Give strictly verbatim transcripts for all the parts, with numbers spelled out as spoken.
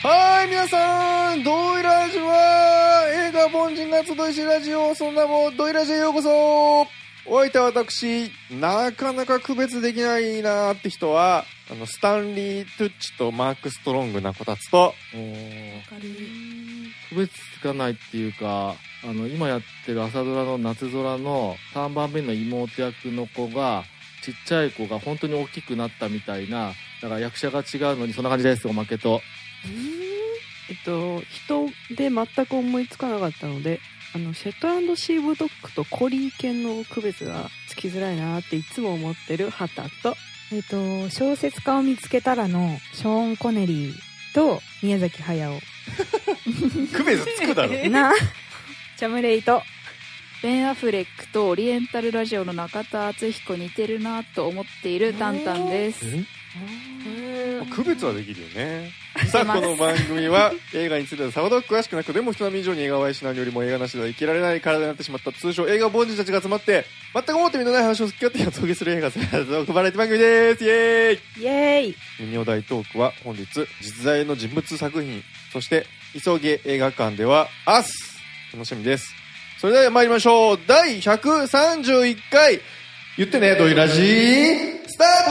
はい、皆さん、ドイラジは映画凡人が集いしラジオ、そんなもんドイラジへようこそ。お相手は私、なかなか区別できないなーって人は、あのスタンリー・トゥッチとマーク・ストロングなこたつと、 おー区別つかないっていうか、あの今やってる朝ドラの夏空のさんばんめの妹役の子が、ちっちゃい子が本当に大きくなったみたいな、だから役者が違うのにそんな感じです。おまけと。 うーんえっと人で全く思いつかなかったので、あのシェットランドシーブドッグとコリー犬の区別がつきづらいなっていつも思ってるハタと、 えっと小説家を見つけたらのショーン・コネリーと宮崎駿区別つくだろなチャムレイとベン・アフレックとオリエンタルラジオの中田敦彦似てるなと思っているタンタンです。 区別はできるよね。さあ、この番組は映画についてはさほど詳しくなく、でも人並み以上に映画を愛しないよりも映画なしでは生きられない体になってしまった通称映画凡人たちが集まって、全く思ってみのない話を好き勝手にお届けする映画トークバラエティ番組です。イエーイイエーイ。 ミニオ大トークは本日実在の人物作品、そして急げ映画館ではアス楽しみです。それでは参りましょう。だいひゃくさんじゅういっかい言ってねドイラジースタート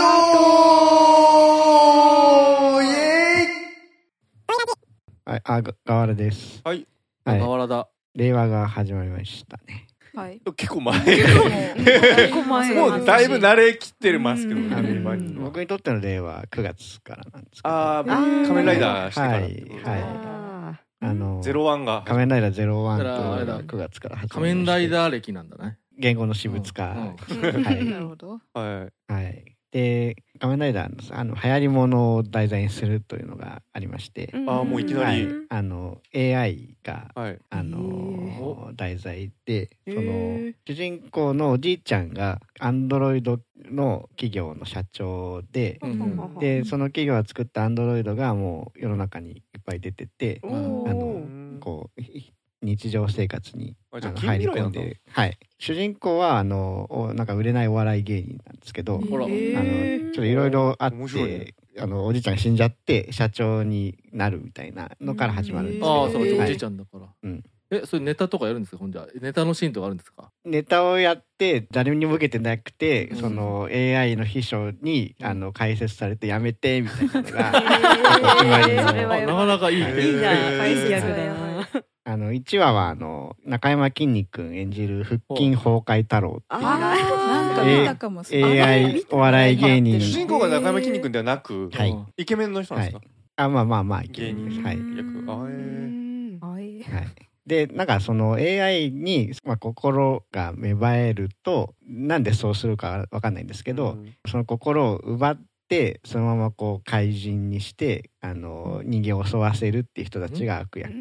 ーイエーイ。 はい、あ、が、がわらです。 はい。 はい、 河原だ。 令和が始まりましたね。 はい。 結構前。 結構前。 もうだいぶ慣れきってますけどね。今に僕にとっての令和はくがつからなんですけど。 ああ、仮面ライダーしてから。はい。はい。 あの、 ゼロワンが。 仮面ライダーゼロワンとくがつから始まりました。 仮面ライダー歴なんだね。 言語の私物化。はい。 なるほど。 はい。 はい。で、仮面ライダーの、あの流行り物を題材にするというのがありまして、 ああ、もういきなり、 はい、あの エーアイ が、 はい、 あの題材で、その主人公のおじいちゃんがアンドロイドの企業の社長で、うん、でその企業が作ったアンドロイドがもう世の中にいっぱい出てて、あのこう日常生活にあの入り込んで、はい、主人公はあのなんか売れないお笑い芸人なんですけど、あのちょっといろいろあって、ね、あのおじいちゃんが死んじゃって社長になるみたいなのから始まるんですけど、 ああそう、おじいちゃんだから、うん、えそれネタとかやるんですか？ほんじゃネタのシーンとかあるんですか？ ネタをやって誰にも受けてなくて、うん、その エーアイ の秘書にあの解説されてやめてみたいなのが決まりの、 なかなかいい、 いいじゃん、解説役だな。 あのいちわはあの中山きんに君演じる腹筋崩壊太郎っていう、 なんか見たかもしれない、 エーアイ お笑い芸人、 主人公が中山きんに君ではなく、はい、イケメンの人なんですか？ はい、あまあまあまあイケメンです、はい、役、あえー、はい、でなんかその エーアイ に、まあ、心が芽生えるとなんでそうするかわかんないんですけど、うん、その心を奪ってそのままこう怪人にしてあの人間を襲わせるっていう人たちが悪役、うん、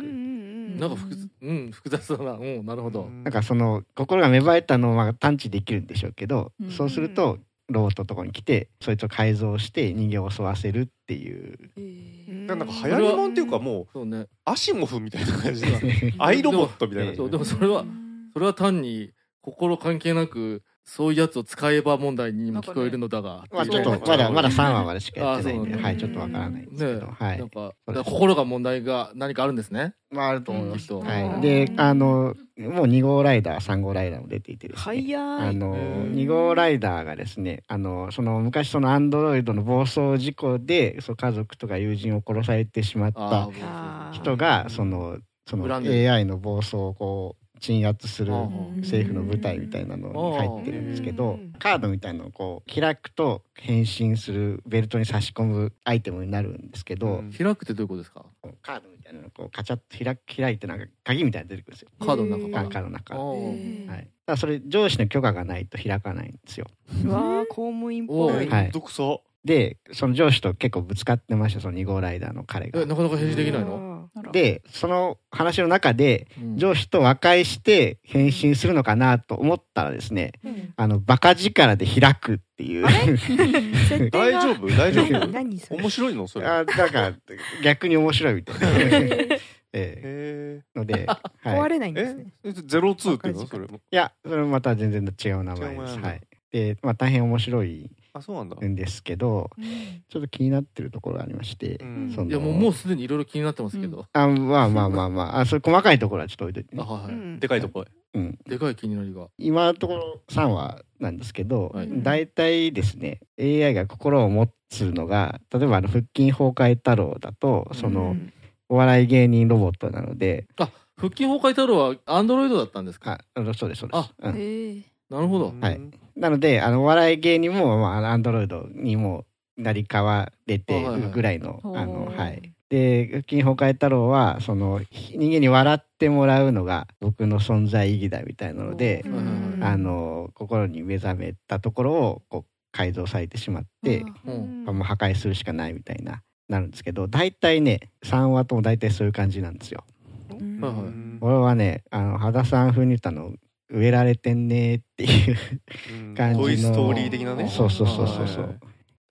なんか複雑、うん、複雑だな、うん、なるほど。 なんかその心が芽生えたのは探知できるんでしょうけど、うん、そうするとロボットのところに来てそいつを改造して人間を襲わせるっていう、えー、なんか流行りもんっていうかもう、そうね、アシモフみたいな感じでアイロボットみたいな、 でも、でもそれはそれは単に心関係なくそういうやつを使えば問題にも聞こえるのだが、 ね、まあちょっとまだまださんわまでしかやってないんで、はい、ちょっとわからないんですけど、 ね、 はい、 なんか心が問題が何かあるんですね。 まああると思います。うん、はい。で、あのもうに号ライダー、さん号ライダーも出ていてですね。あのに号ライダーがですね、あのその昔そのアンドロイドの暴走事故でそう家族とか友人を殺されてしまった人がそのその エーアイ の暴走をこう鎮圧する政府の部隊みたいなのに入ってるんですけど、カードみたいなのをこう開くと変身するベルトに差し込むアイテムになるんですけど、 開くってどういうことですか？ カードみたいなのをこうカチャッと開く開いてなんか鍵みたいなの出てくるんですよ。 カードの中から。 カードの中。はい。だからそれ上司の許可がないと開かないんですよ。 うわー、公務員っぽい。 はい。独創。 でその上司と結構ぶつかってました、そのに号ライダーの彼が。 え、なかなか返事できないの？ でその話の中で、うん、上司と和解して変身するのかなと思ったらですね、うん、あのバカ力で開くっていう大丈夫大丈夫何それ面白いのそれ？ あだから逆に面白いみたいなええー、ので、 はい、壊れないんですね。 えゼロツーっていうのそれも？ いやそれもまた全然違う名前です。はい。で、まあ、大変面白いあ、そうなんだ。 んですけど、ちょっと気になってるところがありまして、 うん、 そのいやもうもうすでにいろいろ気になってますけど、うん、 あまあまあまあまああ、それ細かいところはちょっと置いといてね。 あ、はいはい、 でかいところ、 うん、 でかい気になりが今のところさんわなんですけど、 はい、 大体ですね エーアイ が心を持つのが、例えばあの腹筋崩壊太郎だとその、うん、お笑い芸人ロボットなので、 あ、腹筋崩壊太郎はアンドロイドだったんですか？ あ、そうですそうです。 あ、 うん、 へー、 なるほど。 はい。なので、あの、お笑い芸人も、まあ、アンドロイドにもなり変われてるぐらいの、あ、はいはい、あの、はい。で、腹筋崩壊太郎は、その、人間に笑ってもらうのが僕の存在意義だみたいなので、あの、心に目覚めたところを、こう、改造されてしまって、もう破壊するしかないみたいな、なるんですけど、大体ね、さんわとも大体そういう感じなんですよ。俺はね、あの、羽田さん風に言ったの、植えられてんねっていう感じの、 トイストーリー的なね。 そうそうそうそうそう、はい、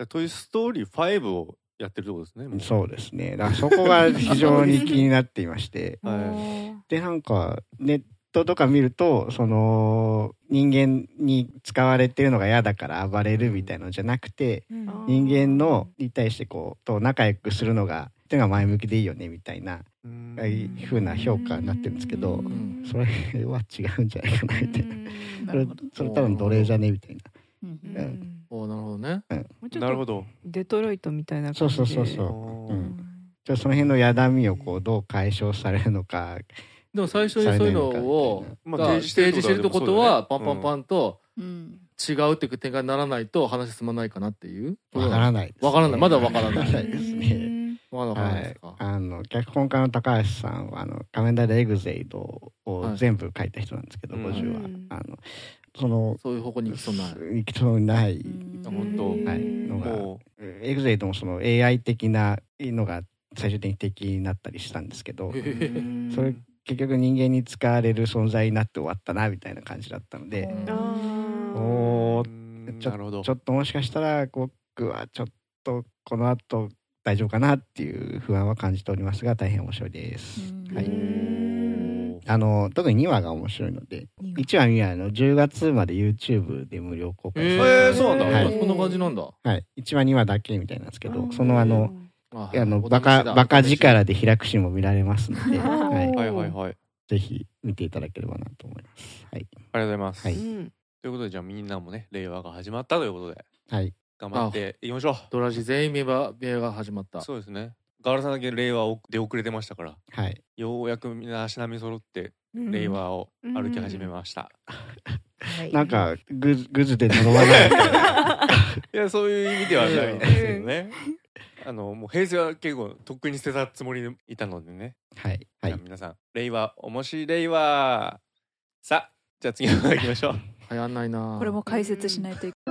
トイストーリーファイブをやってるところですね。もうそうですね。だからそこが非常に気になっていまして、はい、でなんかネットとか見ると、その人間に使われてるのが嫌だから暴れるみたいなのじゃなくて、うん、人間のに対してこうと仲良くするのがっていうのが前向きでいいよねみたいないう風な評価になってるんですけど、それは違うんじゃないかなみたいな。それそれ多分奴隷じゃねみたいな。 うんうん、おなるほどね。 うん、なるほど。デトロイトみたいな感じで。 そうそうそうそう。うん。じゃあその辺のやだみをこうどう解消されるのか。 でも最初にそういうのを提示してるってことは、パンパンパンと違うっていう展開にならないと話進まないかなっていう。 わからないですね。 わからない。まだわからないですね。 まだわからないですか。 はい、あの脚本家の高橋さんはあの仮面ライダーエグゼイドを全部書いた人なんですけど、はい、ごじゅうわ、うん、あのそのそういう方向に行きそうない行きそうにない本当、 はい、のがエグゼイドもその エーアイ 的なのが最終的に敵になったりしたんですけど、それ結局人間に使われる存在になって終わったなみたいな感じだったので、おーちょ、ちょっともしかしたら僕はちょっとこの後大丈夫かなっていう不安は感じておりますが、大変面白いです。はい。あの特ににわが面白いので、いちわにわのじゅうがつまで YouTube で無料公開。 えー、そうなんだ。 はい、こんな感じなんだ。 はい。いちわにわだけみたいなんですけど、そのあのあのバカバカ力で開くシーンも見られますので、はい、 はいはいはい。 ぜひ見ていただければなと思います。はい。 ありがとうございます。 はい。 ということでじゃあみんなもね令和が始まったということで。 はい。 頑張っていきましょう。 ドラジ全員名場が始まった。 そうですね。ガールさんだけ令和で遅れてましたから、 はい、 ようやくみんな足並み揃って令和を歩き始めました。 うんうん、なんかグズグズで呪わない。 いやそういう意味ではないんですけどね。あのもう平成は結構とっくに捨てたつもりでいたのでね。 はいはい。 皆さん令和面白い令和。さあじゃあ次の方行きましょう。 流行んないな。 これも解説しないといけない。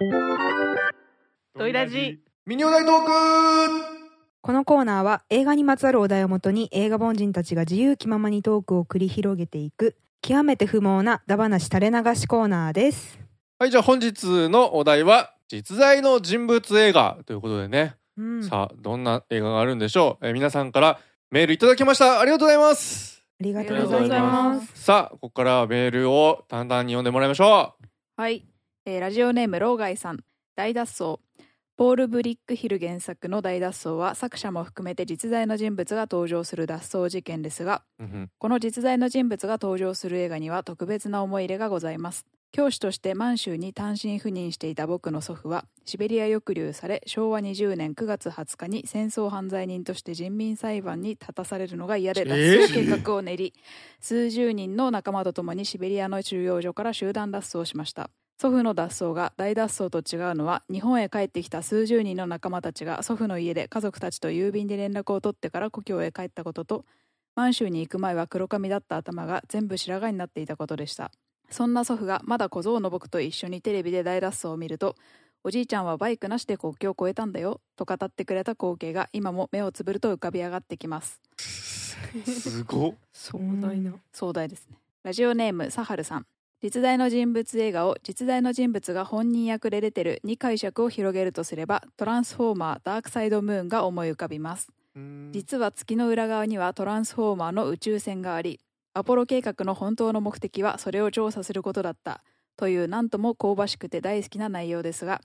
トイラジミニお題トーク。 このコーナーは映画にまつわるお題をもとに映画凡人たちが自由気ままにトークを繰り広げていく極めて不毛なダバなし垂れ流しコーナーです。 はい、じゃあ本日のお題は実在の人物映画ということでね、うん、さあどんな映画があるんでしょう。えー、皆さんからメールいただきました。ありがとうございます。 ありがとうございます。 さあここからはメールを淡々に読んでもらいましょう。 はい、えー、ラジオネームローガイさん。大脱走。ポール・ブリックヒル原作の大脱走は作者も含めて実在の人物が登場する脱走事件ですが、うん、この実在の人物が登場する映画には特別な思い入れがございます。教師として満州に単身赴任していた僕の祖父はシベリア抑留され、しょうわにじゅうねんくがつはつかに戦争犯罪人として人民裁判に立たされるのが嫌で脱走計画を練り、えー、数十人の仲間と共にシベリアの収容所から集団脱走しました。祖父の脱走が大脱走と違うのは、日本へ帰ってきた数十人の仲間たちが祖父の家で家族たちと郵便で連絡を取ってから故郷へ帰ったことと、満州に行く前は黒髪だった頭が全部白髪になっていたことでした。そんな祖父がまだ小僧の僕と一緒にテレビで大脱走を見ると、おじいちゃんはバイクなしで国境を越えたんだよと語ってくれた光景が今も目をつぶると浮かび上がってきます。 すごっ。 壮大な。 壮大ですね。ラジオネームサハルさん。実在の人物映画を実在の人物が本人役で出てるに解釈を広げるとすれば、トランスフォーマーダークサイドムーンが思い浮かびます。実は月の裏側にはトランスフォーマーの宇宙船があり、アポロ計画の本当の目的はそれを調査することだったという、なんとも香ばしくて大好きな内容ですが、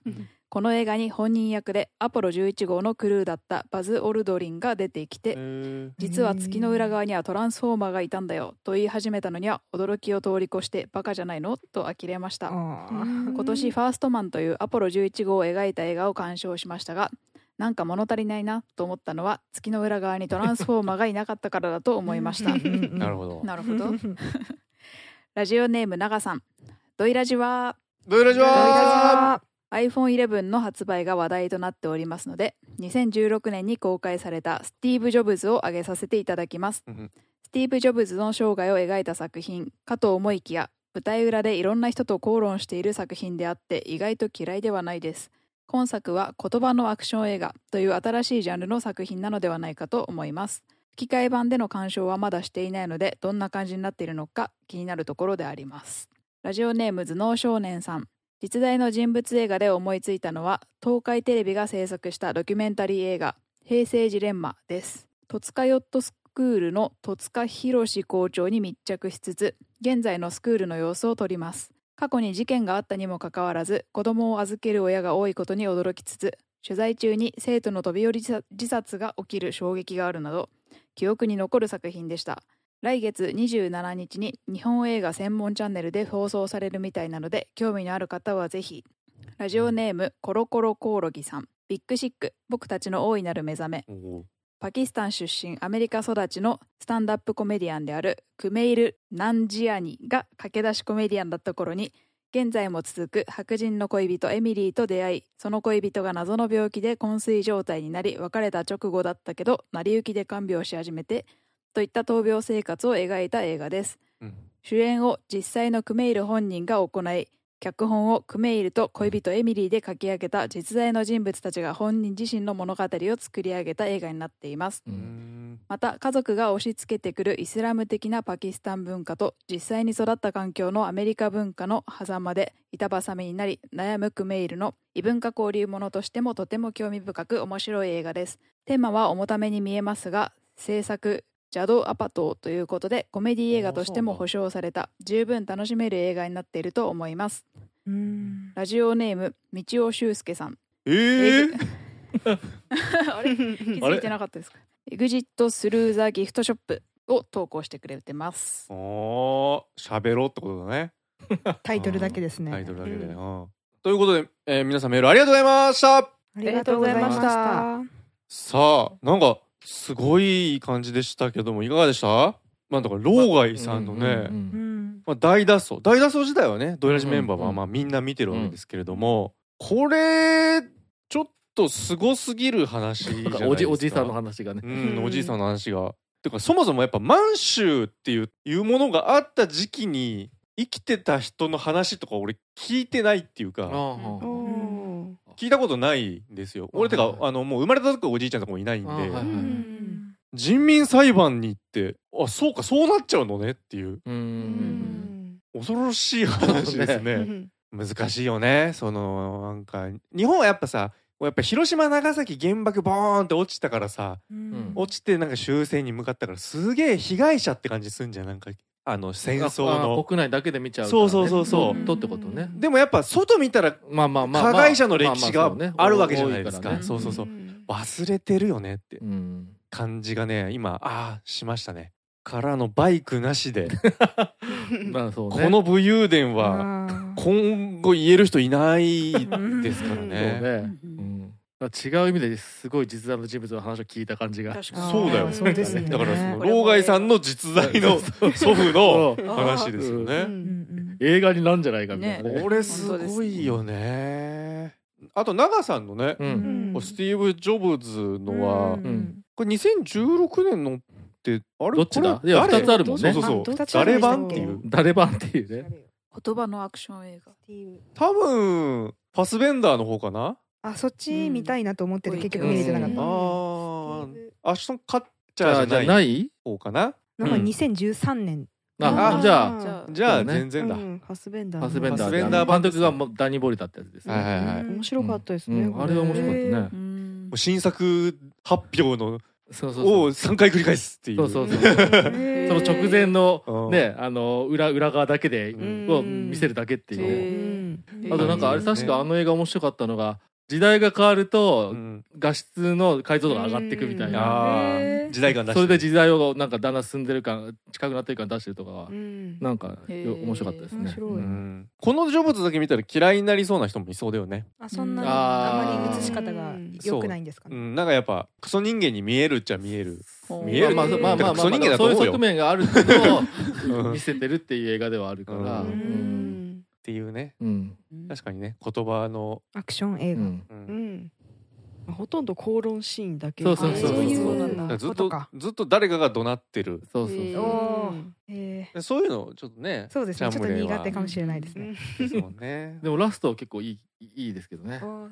この映画に本人役でアポロじゅういち号のクルーだったバズ・オルドリンが出てきて、実は月の裏側にはトランスフォーマーがいたんだよと言い始めたのには驚きを通り越してバカじゃないのと呆れました。今年ファーストマンというアポロじゅういち号を描いた映画を鑑賞しましたが、なんか物足りないなと思ったのは月の裏側にトランスフォーマーがいなかったからだと思いました。 なるほど。 なるほど。ラジオネーム長さん、ドイラジはドイラジはアイフォンイレブン の発売が話題となっておりますので、にせんじゅうろくねんに公開されたスティーブ・ジョブズを挙げさせていただきます。スティーブ・ジョブズの生涯を描いた作品かと思いきや、舞台裏でいろんな人と口論している作品であって意外と嫌いではないです。今作は言葉のアクション映画という新しいジャンルの作品なのではないかと思います。吹き替え版での鑑賞はまだしていないので、どんな感じになっているのか気になるところであります。ラジオネーム頭脳少年さん、実在の人物映画で思いついたのは東海テレビが制作したドキュメンタリー映画平成ジレンマです。戸塚ヨットスクールの戸塚博校長に密着しつつ、現在のスクールの様子を撮ります。過去に事件があったにもかかわらず、子供を預ける親が多いことに驚きつつ、取材中に生徒の飛び降り自殺が起きる衝撃があるなど、記憶に残る作品でした。来月にじゅうしちにちに日本映画専門チャンネルで放送されるみたいなので、興味のある方はぜひ。ラジオネームコロコロコオロギさん、ビッグシック、僕たちの大いなる目覚め。パキスタン出身アメリカ育ちのスタンダップコメディアンであるクメイル・ナンジアニが駆け出しコメディアンだった頃に、現在も続く白人の恋人エミリーと出会い、その恋人が謎の病気で昏睡状態になり、別れた直後だったけど成り行きで看病し始めてといった闘病生活を描いた映画です、うん、主演を実際のクメイル本人が行い、脚本をクメイルと恋人エミリーで書き上げた実在の人物たちが本人自身の物語を作り上げた映画になっています。うん、また家族が押し付けてくるイスラム的なパキスタン文化と実際に育った環境のアメリカ文化の狭間で板挟みになり悩むクメイルの異文化交流ものとしてもとても興味深く面白い映画です。テーマは重ために見えますが、制作ジャド・アパトーということでコメディ映画としても保証された十分楽しめる映画になっていると思います。うーん、ラジオネーム道尾修介さん、えー、あれ気づいてなかったですか。エグジットスルーザギフトショップを投稿してくれてます。 おー、喋ろうってことだね。 タイトルだけですね。 タイトルだけで、うん、ということで、えー、皆さんメールありがとうございました。ありがとうございました。 さあ、なんかすごい感じでしたけども、いかがでした？まあ、だから老害さんのね、まあうんうんうんまあ、大脱走大脱走自体はね、ドイラジメンバーはまあみんな見てるわけですけれども、うんうん、これちょっとすごすぎる話じゃないですか。 おじ、おじさんの話がね、 うん、おじいさんの話がてか、そもそもやっぱ満州っていう、いうものがあった時期に生きてた人の話とか俺聞いてないっていうか、聞いたことないんですよ。俺てかあのもう生まれた時おじいちゃんとかもいないんで、はいはい、人民裁判に行ってあそうかそうなっちゃうのねっていう、うーん恐ろしい話ですね。難しいよね。そのなんか日本はやっぱさ、やっぱ広島長崎原爆ボーンって落ちたからさ、うん、落ちてなんか終戦に向かったからすげえ被害者って感じすんじゃん。なんかあの戦争の国内だけで見ちゃうから、ね、そうそうそうそうとってことね。でもやっぱ外見たら加害者の歴史があるわけじゃないですか。そうそうそう、忘れてるよねって感じがね今あしましたね。からのバイクなしでまあそう、ね、この武勇伝は今後言える人いないですからね。 違う意味ですごい実在の人物の話を聞いた感じが。 そうだよ。そうですね。だからその老害さんの実在の祖父の話ですよね。 映画になんじゃないかみたいなね。 これすごいよね。あと長さんのね、スティーブ・ジョブズのはこれにせんじゅうろくねんのってあれどっちだ？いやふたつあるもんね。 そうそうそう。誰版っていう誰版っていうね。 言葉のアクション映画。 多分ファスベンダーの方かな。 あ、そっち見たいなと思ってて、うん、結局見れてなかった。ああ、アシュトン・カッチャーじゃない方かな。 なんかにせんじゅうさんねん。 あ、じゃあじゃあ全然だ。 ファスベンダー。 ファスベンダー。ファスベンダー監督がダニー・ボリタってやつですね。 はいはいはい。 面白かったですね。 あれは面白かったね。 新作発表のをさんかい繰り返すっていう。 そうそうそう。その直前のね、あの裏裏側だけでを見せるだけっていう。あとなんかあれ確かあの映画面白かったのが。 時代が変わると、 うん、 画質の解像度が上がっていくみたいな、 あ時代感出してそれで時代をなんかだんだん進んでる感近くなってる感出してるとかは、うん、なんか面白かったですね。 面白い、うん、 この成仏だけ見たら嫌いになりそうな人もいそうだよね。 あそんなにあまり映し方が良くないんですかね。 う、うん、なんかやっぱクソ人間に見えるっちゃ見える見えるまあまあまあまあ、まあ、そういう側面があるけど見せてるっていう映画ではあるから、うんうんっていうね、うん、確かにね言葉のアクション映画、うんうんほとんど口論シーンだけそうそうそうそうそうずっとずっと誰かが怒鳴ってるそうそうそう、 えー、そういうのちょっとねそうですねちょっと苦手かもしれないですね。 そうねでもラスト結構いいいいですけどね、うん、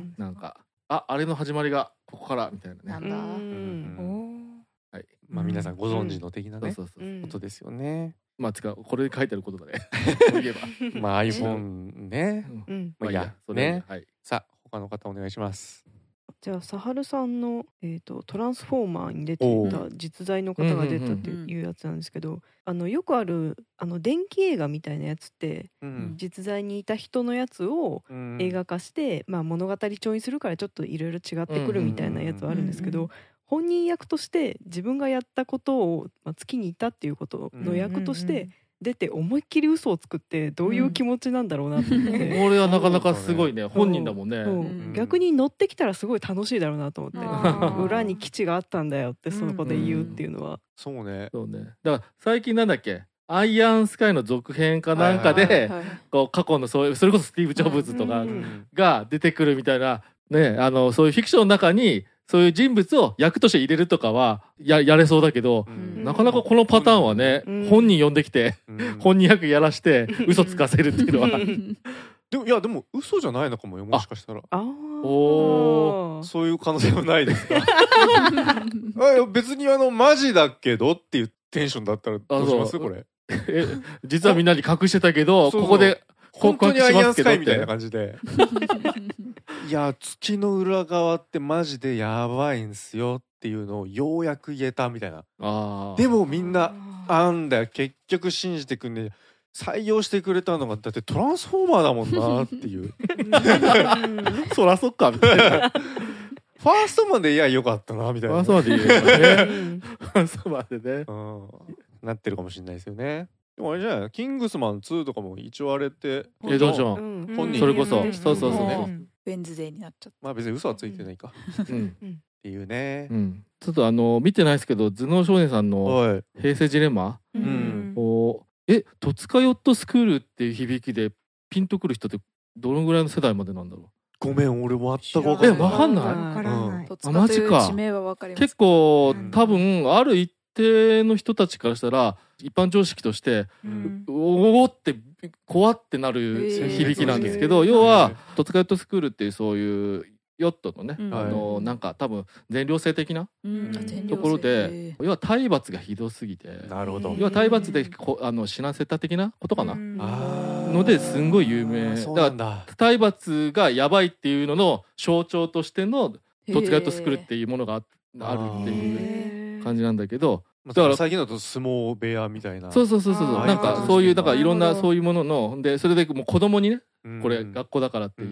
なんかああれの始まりがここからみたいなねなんだ、うんはい、まあ皆さんご存知の的なねことですよね。 まあつかこれで書いてあることだねそういえばまあ iPhone ね、うん、まあいいやね、はい、さあ他の方お願いします。 じゃあサハルさんの、えーと、トランスフォーマーに出ていた実在の方が出たっていうやつなんですけど、あのよくあるあの電気映画みたいなやつって、うん、実在にいた人のやつを映画化して、うんまあ、物語調にするからちょっといろいろ違ってくるみたいなやつはあるんですけど、本人役として自分がやったことを、まあ、月にいたっていうことの役として出て思いっきり嘘を作ってどういう気持ちなんだろうなと思って、 うん、俺はなかなかすごいね本人だもんね、 うん、逆に乗ってきたらすごい楽しいだろうなと思って裏に基地があったんだよってその子で言うっていうのは、うん、 そうねそうねだから最近なんだっけアイアンスカイの続編かなんかでこう過去のそういうそれこそスティーブ・ジョブズとかが出てくるみたいなねあのそういうフィクションの中にそういう人物を役として入れるとかは や, やれそうだけど、うん、なかなかこのパターンはね、うん、本人呼んできて、うん、本人役やらして嘘つかせるっていうのはでもいやでも嘘じゃないのかもよもしかしたらあおそういう可能性はないですかあ別にあのマジだけどっていうテンションだったらどうしますこれえ実はみんなに隠してたけどここで本当にアイアンスカイみたいな感じでいや月の裏側ってマジでやばいんすよっていうのをようやく言えたみたいなあでもみんなあんだよ結局信じてくんね採用してくれたのがだってトランスフォーマーだもんなっていうそらそっかみたいなファーストまでいやよかったなみたいなファーストまで言えばねファーストまでね、 うん、なってるかもしれないですよね。でもあれじゃないキングスマンツーとかも一応あれってエド・ジョン、 うん、本人それこそそうそうそう、ね、 ベンズデーになっちゃったまあ別に嘘はついてないか、うん、っていうね、 うん、ちょっとあの見てないですけど頭脳少年さんの平成ジレンマ、うん、おえ戸塚ヨットスクールっていう響きでピンとくる人ってどのぐらいの世代までなんだろう。 ごめん俺全く分かんない。 え分かんない。 戸塚という地名は分かります。 結構多分ある一定の人たちからしたら一般常識として、うん、おおって怖ってなる響きなんですけど、えー、要は戸塚ヨットスクールっていうそういうヨットのね、うん、あのなんか多分全寮制的なところで、うん、要は体罰がひどすぎて、 なるほど。 要は体罰でこあの死なせた的なことかな、うん、のですんごい有名。 そうなんだ。 だ体罰がやばいっていうのの象徴としての戸塚ヨットスクールっていうものが あ, あるっていう感じなんだけど。 だから最近だと相撲部屋みたいなそうそうそうそうなんかそういうだからいろんなそういうもののでそれでもう子供にねこれ学校だからっていう、うん、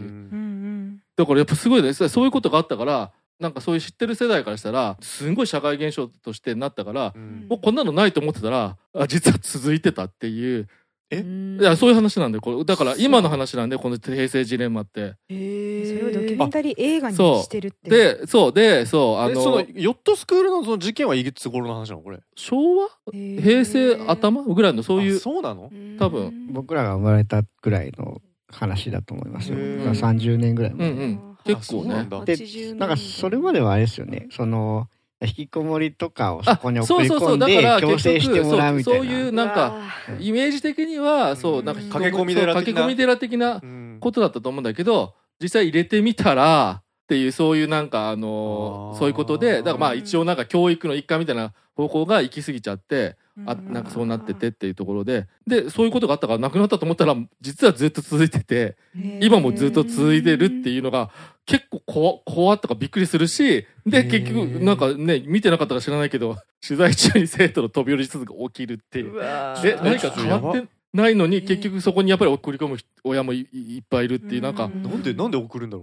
だからやっぱすごいですそういうことがあったからなんかそういう知ってる世代からしたらすごい社会現象としてなったから、うん、もうこんなのないと思ってたらあ実は続いてたっていうえいやそういう話なんでこれだから今の話なんでこの平成ジレンマってそれをドキュメンタリー映画にしてるってでそうでそうあのそのヨットスクールのその事件はいつ頃の話なのこれ昭和平成頭ぐらいのそういうそうなの多分僕らが生まれたぐらいの話だと思いますよさんじゅうねんぐらい前、うんうん、 結構ねでなんかそれまではあれですよねその引きこもりとかをそこに送り込んで強制してもらうみたいなそういうなんかイメージ的にはそうなんか駆け込み寺的な駆け込み寺的なことだったと思うんだけど実際入れてみたらっていうそういうなんかあのそういうことでだからまあ一応なんか教育の一環みたいな方向が行き過ぎちゃってあなんかそうなっててっていうところででそういうことがあったからなくなったと思ったら実はずっと続いてて今もずっと続いてるっていうのが結構怖怖とかびっくりするしで結局なんかね見てなかったか知らないけど取材中に生徒の飛び降り続きが起きるっていうえ何か変わってないのに結局そこにやっぱり送り込む親も い, いっぱいいるっていうなんかなんでなんで送るんだろうね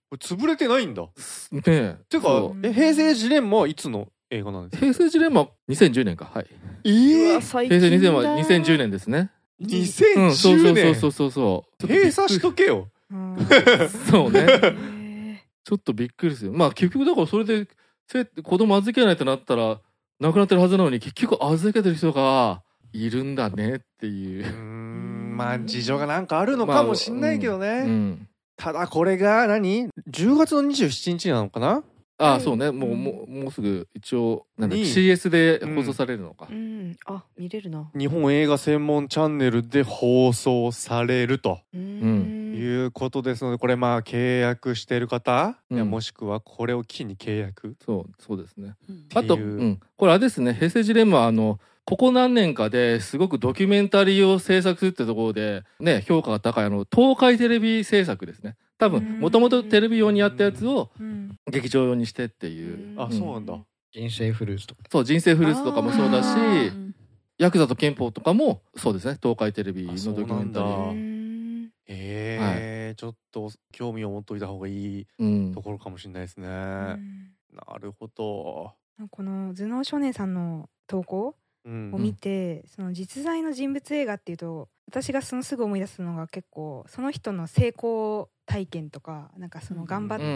これ潰れてないんだ。 ねえ。 てかえ平成ジレンマはいつの映画なんですか？ 平成ジレンマにせんじゅうねんか。はい。 えー、 平成にせんはにせんじゅうねんですね。 にせんじゅうねん、 うん、そうそうそうそうそう。 閉鎖しとけよ。 そうね。ちょっとびっくりですよ。まあ結局だからそれで子供預けないとなったら亡くなってるはずなのに結局預けてる人がいるんだねっていう。うーん、まあ事情がなんかあるのかもしんないけどね。まあうんうん、ただこれが何じゅうがつのにじゅうしちにちなのかな。 ああそうね、もう、もう、もうすぐ一応なんだ シーエス で放送されるのか、 うんうん、あ見れるな。 日本映画専門チャンネルで放送されると、うん、いうことですので、これまあ契約している方、うん、いやもしくはこれを機に契約、 そうそうですね、うん、あと、うん、これあれですね、平成ジレンマあのここ何年かですごくドキュメンタリーを制作するってところでね評価が高いあの東海テレビ制作ですね。多分もともとテレビ用にやったやつを劇場用にしてっていう、 うん、あそうなんだ。 人生フルーツとかそう人生フルーツとかもそうだしヤクザと憲法とかもそうですね、東海テレビのドキュメンタリー。 えーはい、ちょっと興味を持っといた方がいいところかもしれないですね、うん、なるほど。 この頭脳少年さんの投稿を見て、うん、その実在の人物映画っていうと私がそのすぐ思い出すのが結構その人の成功体験とかなんかその頑張って、うんうん、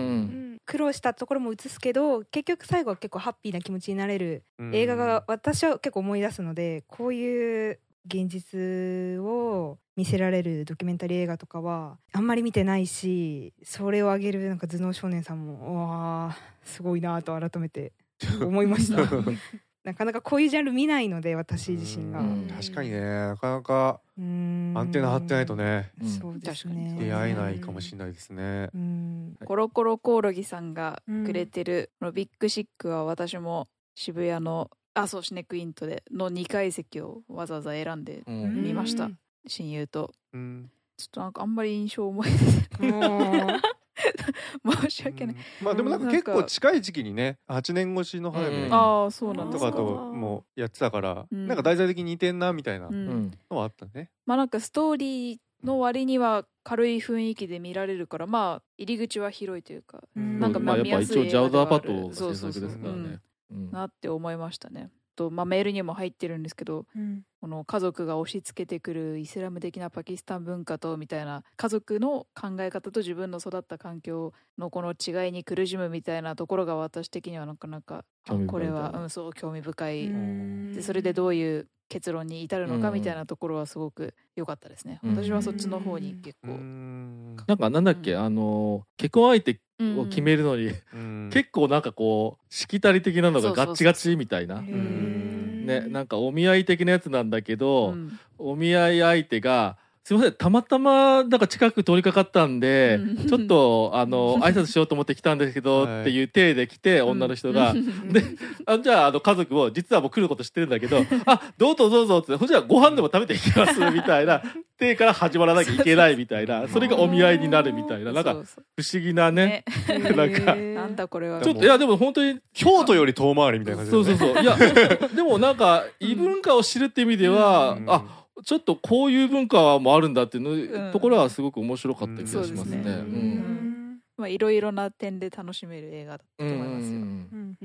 苦労したところも映すけど結局最後は結構ハッピーな気持ちになれる映画が私は結構思い出すので、こういう現実を見せられるドキュメンタリー映画とかはあんまり見てないし、それを挙げるなんか頭脳少年さんもわーすごいなと改めて思いましたなかなかこういうジャンル見ないので私自身が。 確かにね、なかなかアンテナ張ってないとね、 そうですね、 出会えないかもしれないですね。 コロコロコオロギさんがくれてるのビッグシックは私も渋谷のあそうシネクイントでのにかい席をわざわざ選んで見ました、親友と。ちょっとなんかあんまり印象思い出せない申し訳ない、 うん、まあでもなんか結構近い時期にねはちねん越しの花火ああそうなんですかとかともやってたから、うん、なんか題材的に似てんなみたいなのはあったね、うん、 まあなんかストーリーの割には軽い雰囲気で見られるからまあ入り口は広いというか、うん、なんかまあ見やすい映画ではある、 まあ、やっぱ一応ジャウダーパット制作ですからね、 うん、なって思いましたね。とまあ、メールにも入ってるんですけど、うん、この家族が押し付けてくるイスラム的なパキスタン文化とみたいな家族の考え方と自分の育った環境のこの違いに苦しむみたいなところが私的にはなかなかこれは、うん、そう興味深いで、それでどういう結論に至るのかみたいなところはすごく良かったですね。私はそっちの方に結構なんかなんだっけ、うん、あの結婚相手を決めるのに、うん、結構なんかこうしきたり的なのがガッチガチみたいな、ね、なんかお見合い的なやつなんだけど、うん、お見合い相手がすいませんたまたまなんか近く通りかかったんで、うん、ちょっとあの挨拶しようと思って来たんですけどっていう体で来て、女の人が、うん、であじゃああの家族も実はもう来ること知ってるんだけどあどうぞどうぞってほじゃあご飯でも食べていきますみたいな手から始まらなきゃいけないみたいなそれがお見合いになるみたいななんか不思議なねなんかなんだこれはちょっといやでも本当に京都より遠回りみたいな感じで、ね、 そうそうそういやでもなんか異文化を知るって意味では、うん、あちょっとこういう文化もあるんだっていうの、うん、ところはすごく面白かった気がしますね。 いろいろな点で楽しめる映画だと思いますよ。うんうん、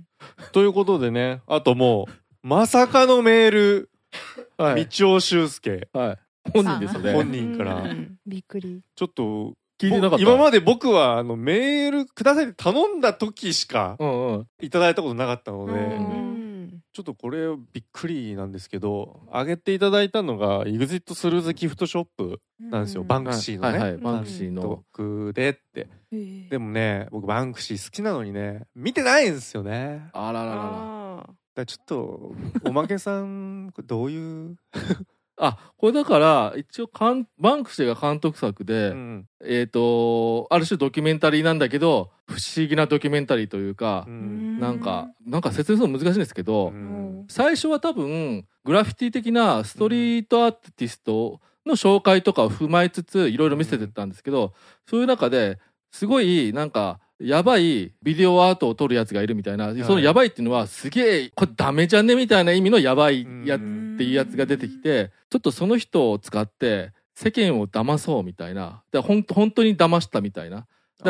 ということでね、あともうまさかのメール、はい、道尾修介、 はい、本人ですね。 本人から、 うん、びっくり。 ちょっと聞いてなかった。 今まで僕はあのメールくださいって頼んだ時しかいただいたことなかったので。うんうんちょっとこれびっくりなんですけど、あげていただいたのが エグジット スルーズギフトショップなんですよ、うん、バンクシーのね、はいはい、 バンクシーの僕でって、えー、でもね僕バンクシー好きなのにね見てないんですよね。 あららららだからちょっとおまけさんこれどういうあこれだから一応バンクシーが監督作で、うん、えっ、ー、とある種ドキュメンタリーなんだけど不思議なドキュメンタリーというか、うん、なんかなんか説明するの難しいんですけど、うん、最初は多分グラフィティ的なストリートアーティストの紹介とかを踏まえつついろいろ見せてったんですけど、うん、そういう中ですごいなんかやばいビデオアートを撮るやつがいるみたいな、はい、そのやばいっていうのはすげえこれダメじゃねみたいな意味のやばいやつっていうやつが出てきて、ちょっとその人を使って世間を騙そうみたいな、だほん本当に騙したみたいな、だ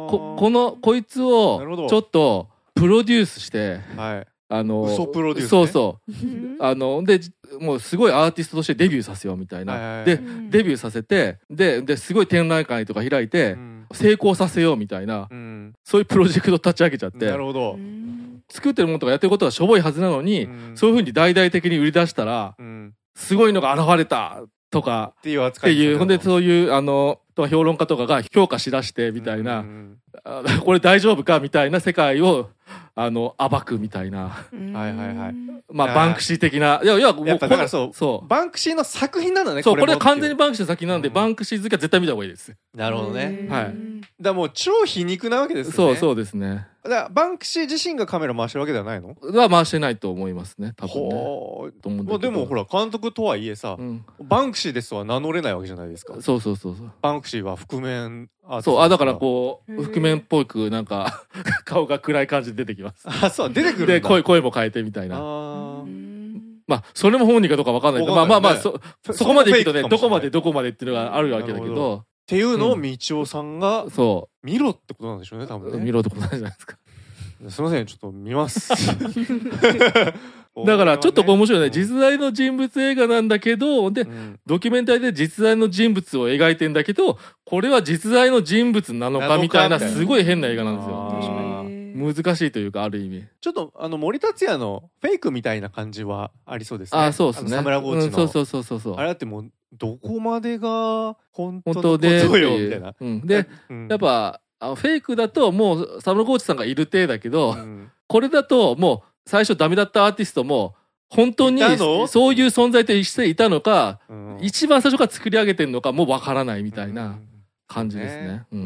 ここのこいつをちょっとプロデュースして、はい、あの嘘プロデュース、ね、 そうそうあのでもうすごいアーティストとしてデビューさせようみたいな、はいはいはい、でデビューさせてでですごい展覧会とか開いて、うん、成功させようみたいな、うん、そういうプロジェクト立ち上げちゃって、 なるほど、 作ってるものとかやってることはしょぼいはずなのに、うん、そういう風に大々的に売り出したら、うん、すごいのが現れたとかっていう扱いっていうほんでそういうあの評論家とかが評価しだしてみたいな、うんうん、これ大丈夫かみたいな世界をあの暴くみたいな、 はいはいはい、 まあバンクシー的ないやいやもうやっぱだからそうそうバンクシーの作品なんだね。 そうこれは完全にバンクシーの作品なんで、うん、バンクシー好きは絶対見た方がいいです。 なるほどね。 はい。 だからもう超皮肉なわけですよね。 そうそうですね。 だからバンクシー自身がカメラ回してるわけではないの？ は回してないと思いますね多分ね。ほーと思うんだけど、まあ、でもほら監督とはいえさ、うん、バンクシーですとは名乗れないわけじゃないですか。 そうそうそうそう。 バンクシーは覆面アーティスト。 そうあだからこう覆面っぽくなんか顔が暗い感じで出てきます。 あそう出てくるんだ。 で声声も変えてみたいな。あまあそれも本人かどうか分かんないけど、まあまあまあそそこまでいくとねどこまでどこまでっていうのがあるわけだけど。 っていうのを道夫さんが、うん、そう見ろってことなんでしょうね多分ね。 見ろってことなんじゃないですか。 すいませんちょっと見ますだからちょっと面白いね、実在の人物映画なんだけどで、うん、ドキュメンタリーで実在の人物を描いてんだけどこれは実在の人物なのかみたいなすごい変な映画なんですよ。難しいというかある意味ちょっとあの森達也のフェイクみたいな感じはありそうですね。 あそうですね。 サムラゴーチの、 うん、そうそうそうそうあれだってもうどこまでが本当のことよみたいな、 うん、で、うん、やっぱあフェイクだともうサムラゴーチさんがいる体だけど、うん、これだともう最初ダメだったアーティストも本当にそういう存在としていたのか、うん、一番最初から作り上げてるのかもわからないみたいな感じですね。うん。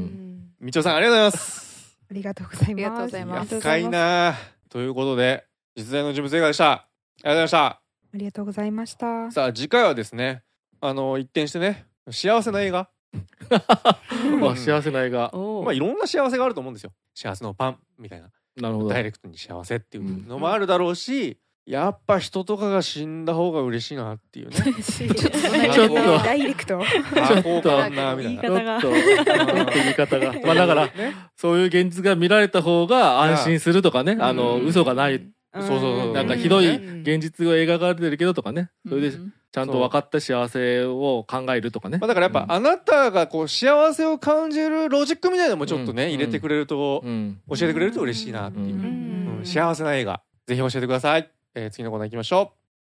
みちおさんありがとうございます。 ありがとうございます。ありがとうございます。 深いなということで実在の人物映画でした。ありがとうございました。 ありがとうございました。 さあ次回はですねあの一転してね幸せな映画まあ幸せな映画まあいろんな幸せがあると思うんですよ。幸せのパンみたいな。 なるほど。 ダイレクトに幸せっていうのもあるだろうし、うんやっぱ人とかが死んだ方が嬉しいなっていうね。ちょっとダイレクト。 ちょっとなみたいな。 ちょっと言い方が。まあだからそういう現実が見られた方が安心するとかね。あの嘘がない。そうそうそう。なんかひどい現実が描かれてるけどとかね。それでちゃんと分かった幸せを考えるとかね。 まあだからやっぱあなたがこう幸せを感じるロジックみたいなのもちょっとね入れてくれると教えてくれると嬉しいなっていう。幸せな映画ぜひ教えてください。えー、次のコーナー行きましょ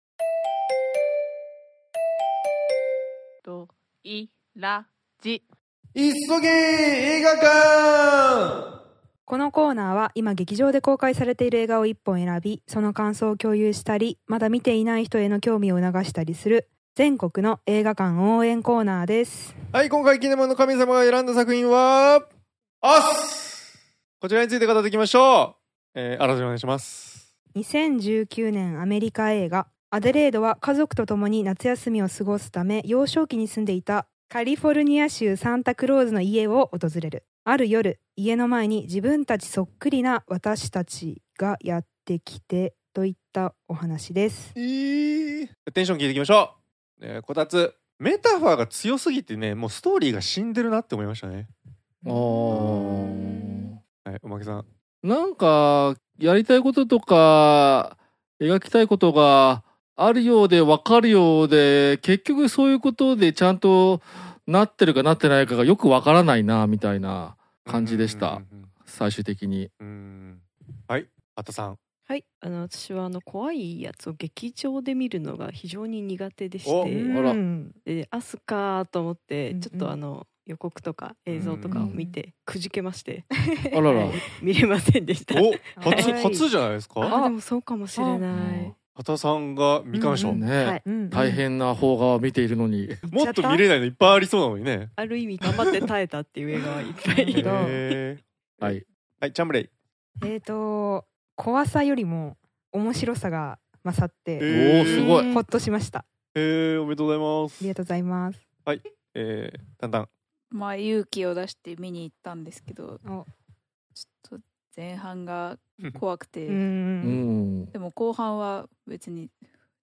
う。といらじ急げ映画館。 このコーナーは今劇場で公開されている映画をいっぽん選びその感想を共有したりまだ見ていない人への興味を促したりする全国の映画館応援コーナーです。 はい今回キネマンの神様が選んだ作品はアスこちらについて語っていきましょう。えー、あらためお願いします。 にせんじゅうきゅうねんアメリカ映画アデレードは家族と共に夏休みを過ごすため幼少期に住んでいたカリフォルニア州サンタクローズの家を訪れる。ある夜家の前に自分たちそっくりな私たちがやってきてといったお話です。 えー、テンション聞いていきましょう、えー、こたつメタファーが強すぎてねもうストーリーが死んでるなって思いましたね。あーはいおまけさんなんかやりたいこととか描きたいことがあるようで分かるようで結局そういうことでちゃんとなってるかなってないかがよく分からないなみたいな感じでした。最終的に。うんはいあったさん。 はいあの私はあの怖いやつを劇場で見るのが非常に苦手でして、 あらでアスかと思ってちょっとあの予告とか映像とかを見てくじけましてあらら見れませんでした。 お初初じゃないですか。 あでもそうかもしれない。 畑さんが未鑑賞、 うんうんね、はい、大変な邦画を見ているのにもっと見れないのいっぱいありそうなのにね。 ある意味頑張って耐えたっていう映画はいっぱいいるはいはいチャンブレイ。 えーと怖さよりも面白さが勝って、 えー、おーすごいほっとしました。 えー、おめでとうございます。 ありがとうございます。 はいえー、だんだんまあ勇気を出して見に行ったんですけどちょっと前半が怖くてうんでも後半は別に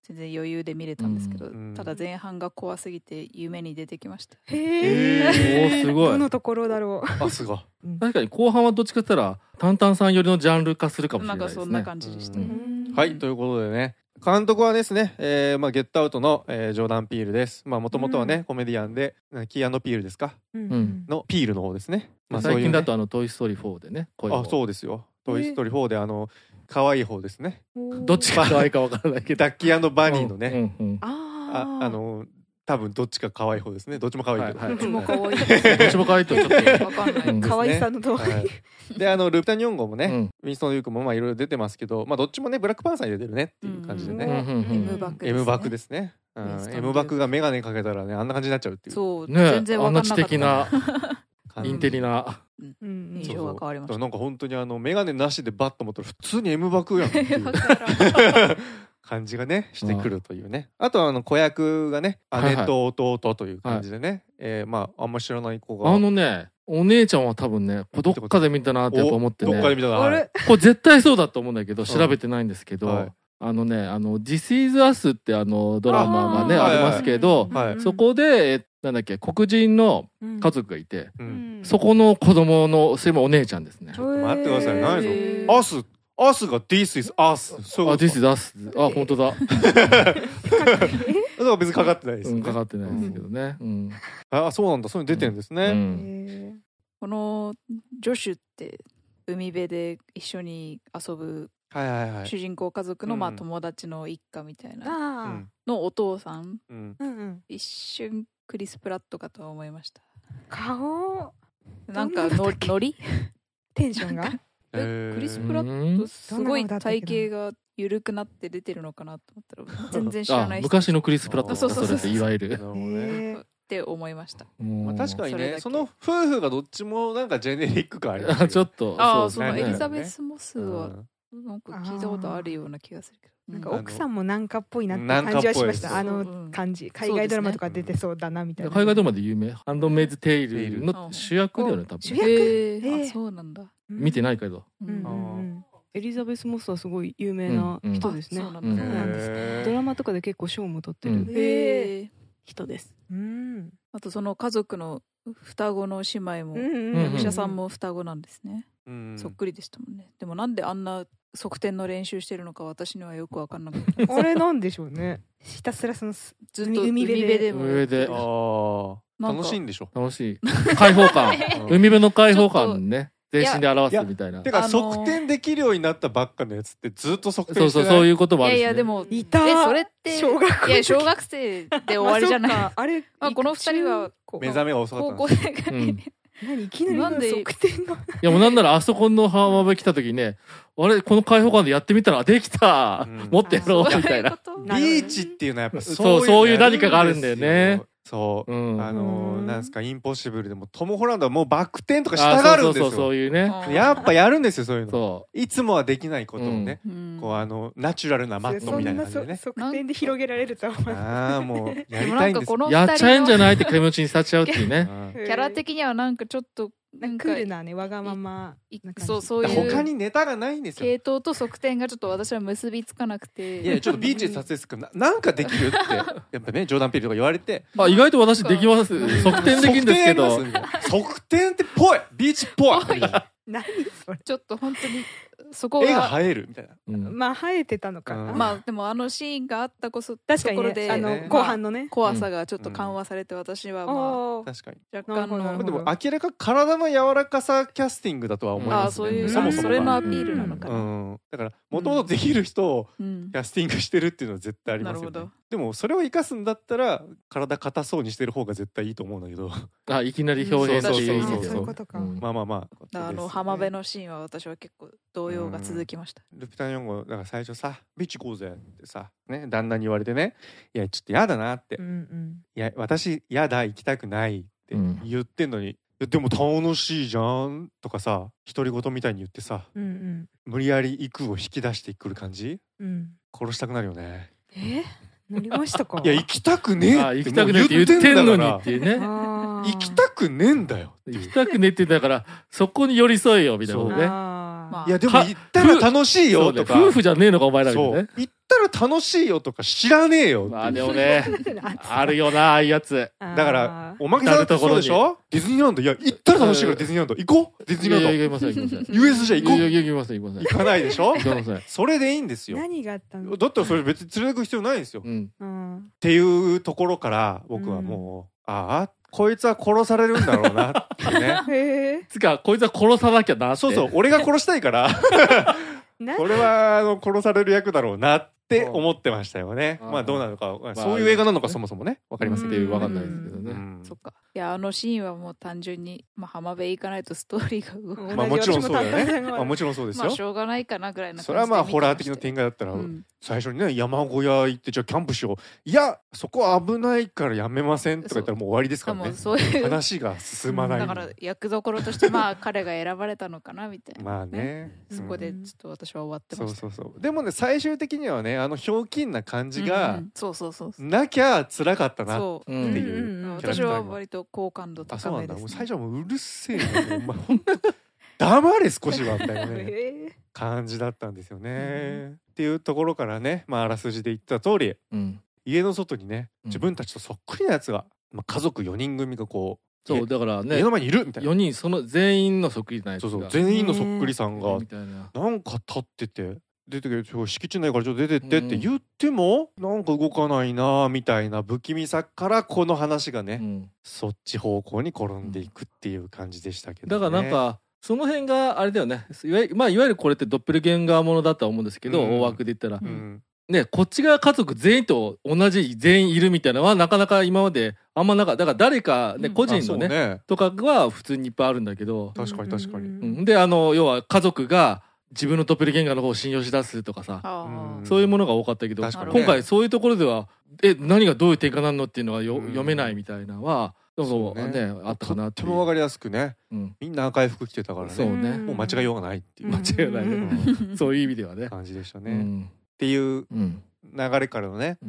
全然余裕で見れたんですけど、 うん、 ただ前半が怖すぎて夢に出てきました。 へえ、すごい。 どのところだろう。 あ、すごい。 確かに後半はどっちかって言ったらタンタンさん寄りのジャンル化するかもしれないですね。 なんかそんな感じでした。 はい、ということでね、監督はですね、えーまあ、ゲットアウトの、えー、ジョーダン・ピールです。もともとはね、うん、コメディアンでキー&ピールですか、うん、のピールの方ですね。 まあ、最近だとあのトイ・ストーリーフォーでね、 声をあ、そうですよ。トイ・ストーリーフォーであの可愛い方ですね。 どっちが可愛いかわからないけどダッキー&バニーのね、 うんうんうん、 あ, あの多分どっちか可愛い方ですね。どっちも可愛いけど、 はいはい、どっちも可愛いどっちも可愛いとちょっとわかんない、うん、 可愛さの通り、はい、 であのルピタニョンゴもね、うん、ウィンストン・デュークもまあいろいろ出てますけど、まあどっちもねブラックパンサーに出てるねっていう感じでね、うんうんうん、 M バクですね。 M バクですね、うん、M バクがメガネかけたらねあんな感じになっちゃうっていう。 そう、 ね、 全然わかんなかった。 あんな知的なインテリな、 うん、印象が変わりました。 なんか本当にあのメガネなしでバッと持ったら普通に M バクやんっていう感じがねしてくるというね。あとはあの子役がね姉と弟という感じでね、はいはい、えー、まああんまり知らない子が、 あのねお姉ちゃんは多分ねどっかで見たなってやっぱ思ってね、 どっかで見たな、 はい、これ絶対そうだと思うんだけど調べてないんですけど、うん、はい、あのねあの This is Us ってあのドラマがね あ, ありますけど、はいはい、そこでなんだっけ黒人の家族がいて、うん、そこの子供のそれもお姉ちゃんですね。 ちょっと待ってください、何でしょう。アスアスが This is Us。 あ、This is Us。 あ、本当だ。 だから別にかかってないですよね、 うん、かかってないですけどね、うん、 あ、そうなんだ、そういうの出てるんですね、うん、 このジョシュって海辺で一緒に遊ぶ主人公家族のまあ友達の一家みたいなのお父さん、うんうん、一瞬クリス・プラットかと思いました。 顔なんかのノリテンションがクリス・プラットすごい体型が緩くなって出てるのかなと思ったら全然知らない人。 昔のクリス・プラットそうそうそうそれっていわゆるって思いました。 まあ、確かにね そ, その夫婦がどっちもなんかジェネリック感ありますちょっとああ、そのエリザベス・モスはなんか聞いたことあるような気がするけど、 なんか奥さんもなんかっぽいなって感じはしました。あの感じ、海外ドラマとか出てそうだなみたいな。 海外ドラマで有名ハンドメイズ・テイルの主役だよね多分。 主役、えー、あ、そうなんだ。 見てないけど、 うんうん、エリザベス・モスはすごい有名な人ですね。ドラマとかで結構賞も取ってる人です、 うん、あとその家族の双子の姉妹も役者さんも双子なんですね、うん、そっくりでしたもんね。でもなんであんな側転の練習してるのか私にはよく分かんなかったあれなんでしょうね。ひたすらそのずっと海辺でも上であ楽しいんでしょ。 楽しい開放感海辺の開放感ね全身で表すみたいな。 てか側転できるようになったばっかのやつってずっと側転してない。 そうそうそういうこともあるし、ね、 いやいやでもいたえそれって小学校いや小学生で終わりじゃないあ, あれ、まあ、この二人は目覚めが遅かった高校生が、うん、 何いきなりなんで側転がいやもうなんならあそこの浜辺来た時ねあれこの開放感でやってみたらできた、うん、もっとやろうみたいな。 ビーチっていうのはやっぱそういうそうそういう何かがあるんだよね。 そう、うん、あのー、なんですかインポッシブルでもトム・ホランドはもうバク転とかしたがるんですよ。そうそうそうそういうねやっぱやるんですよそういうの。そういつもはできないことをね、うん、こうあのナチュラルなマットみたいな感じでね側転で広げられるとは思う。 ああもうやりたいんですやっちゃえんじゃないって気持ちにさせちゃうっていうねキャラ的にはなんかちょっとなんかクールなねわがままそうそういう他にネタがないんですよ。 系統と側転がちょっと私は結びつかなくていやちょっとビーチで撮影するからなんかできるってやっぱねジョーダン・ピールとか言われてあ意外と私できます側転できるんですけど側転ってぽいビーチっぽい何それちょっと本当にそこが絵が映えるみたいな、 うん、まあ生えてたのかな、 うん、まあでもあのシーンがあったこそ確かに、ね、 ところで、 あの後半のね、まあ、 怖さがちょっと緩和されて、うん、私はまあ確かに若干のでも明らか体の柔らかさキャスティングだとは思いますね。あそういうそもそもそれのアピールなのかな、 うんうん、だからもともとできる人をキャスティングしてるっていうのは絶対ありますよね、うん、でもそれを生かすんだったら体硬そうにしてる方が絶対いいと思うんだけどあいきなり表現っていう意味でそういうことか、うん、 まあまあまああの浜辺のシーンは私は結構動揺が続きました。 ルピタニョンゴだから最初さビーチ行こうぜってさ、ね、旦那に言われてねいやちょっとやだなって、うんうん、いや私やだ行きたくないって言ってんのに、うん、いやでも楽しいじゃんとかさ独り言みたいに言ってさ、うんうん、無理やり行くを引き出してくる感じ、うん、殺したくなるよね。 えなりましたか。 いや行きたくねえって行きたくねえって言ってんのにっていうね行きたくねえんだよ行きたくねえってだからそこに寄り添えよみたいなことね。 まあ、 いやでも行ったら楽しいよとか、 ね、夫婦じゃねえのかお前らみたいなね。 行ったら楽しいよとか知らねえよ。 まあでもねあるよなああいうやつ。 だからおまけさんってそうでしょ。ディズニーランド、いや行ったら楽しいからディズニーランド行こう。ディズニーランド。 いやいや行きません行きません。 ユーエスジェー 行こう。 いやいや行きません行きません。 行かないでしょ。 行きません。 それでいいんですよ。 何があったの。 だったらそれ別に連れてく必要ないんですよ。 うん。 うん、 っていうところから僕はもう、うん、ああこいつは殺されるんだろうなっていうね。 へえ。 つかこいつは殺さなきゃなって。 そうそう俺が殺したいから。これはあの殺される役だろうなって思ってましたよね。まあどうなのか、まあ、そういう映画なのかそもそもね分かりませんけど、 分かんないですけどね。 そっか。いやあのシーンはもう単純に、まあ、浜辺行かないとストーリーが動かない。 まあもちろんそうだよね。まあもちろんそうですよ。 まあしょうがないかなぐらいの感じで。 それはまあホラー的な展開だったら、うん、最初にね山小屋行ってじゃあキャンプしよう。いやそこ危ないからやめませんとか言ったらもう終わりですからね。そういう話が進まない。 だから役どころとしてまあ彼が選ばれたのかなみたいな。 まあね。 そこでちょっと私は終わってました。 そうそうそう。でもね最終的にはねあのひょうきんな感じが、うんうん、 そうそうそうなきゃ辛かったなっていう。 私は割と好感度高めです、ね。 あそうなんだ。もう最初はもううるせえなお前本当黙れ少しはみたいなね感じだったんですよね、うん、っていうところからね、まあ、あらすじで言った通り、うん、家の外にね自分たちとそっくりなやつが、まあ、家族よにん組がこうそうだからね家の前にいるみたいなよにんその全員のそっくりなやつがそうそう全員のそっくりさんがなんか立ってて出てくる敷地内からちょっと出てってって言っても、うん、なんか動かないなみたいな不気味さからこの話がね、うん、そっち方向に転んでいくっていう感じでしたけど、ね、 だからなんかその辺があれだよねいわゆる、まあ、いわゆるこれってドッペルゲンガーものだとは思うんですけど、うん、大枠で言ったら、うんね、こっち側家族全員と同じ全員いるみたいなのはなかなか今まであんまなかった。だから誰か、ねうん、個人の ね, ねとかは普通にいっぱいあるんだけど確かに確かに、 うん、であの要は家族が自分のドッペルゲンガーの方を信用し出すとかさそういうものが多かったけど、ね、今回そういうところではえ何がどういう展開なのっていうのはよ、うん、読めないみたいなのはそうね、ねあったかなっていう。 とっても分かりやすくね、うん、みんな赤い服着てたからねそうねもう間違いようがないっていう間違いないね、うん、そういう意味ではね感じでしたね、うん、っていう流れからのね、うん、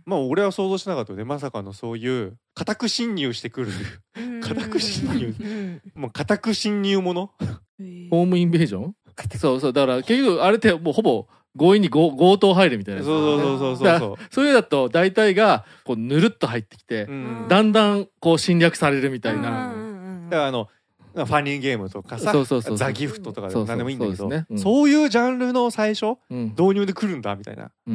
まあ俺は想像しなかったよねまさかのそういう家宅侵入してくる家宅侵入もう家宅侵入ものホームインベージョンそうそうだから結局あれってもうほぼ強引に強盗入るみたいな、ね、 そうそうそうそうそうそういうだと大体がこうぬるっと入ってきて、うん、だんだんこう侵略されるみたいな、うん、 だからあのファニーゲームとかさザギフトとか何でもいいんだけどそう、ねうん、そういうジャンルの最初、うん、導入で来るんだみたいな、うん、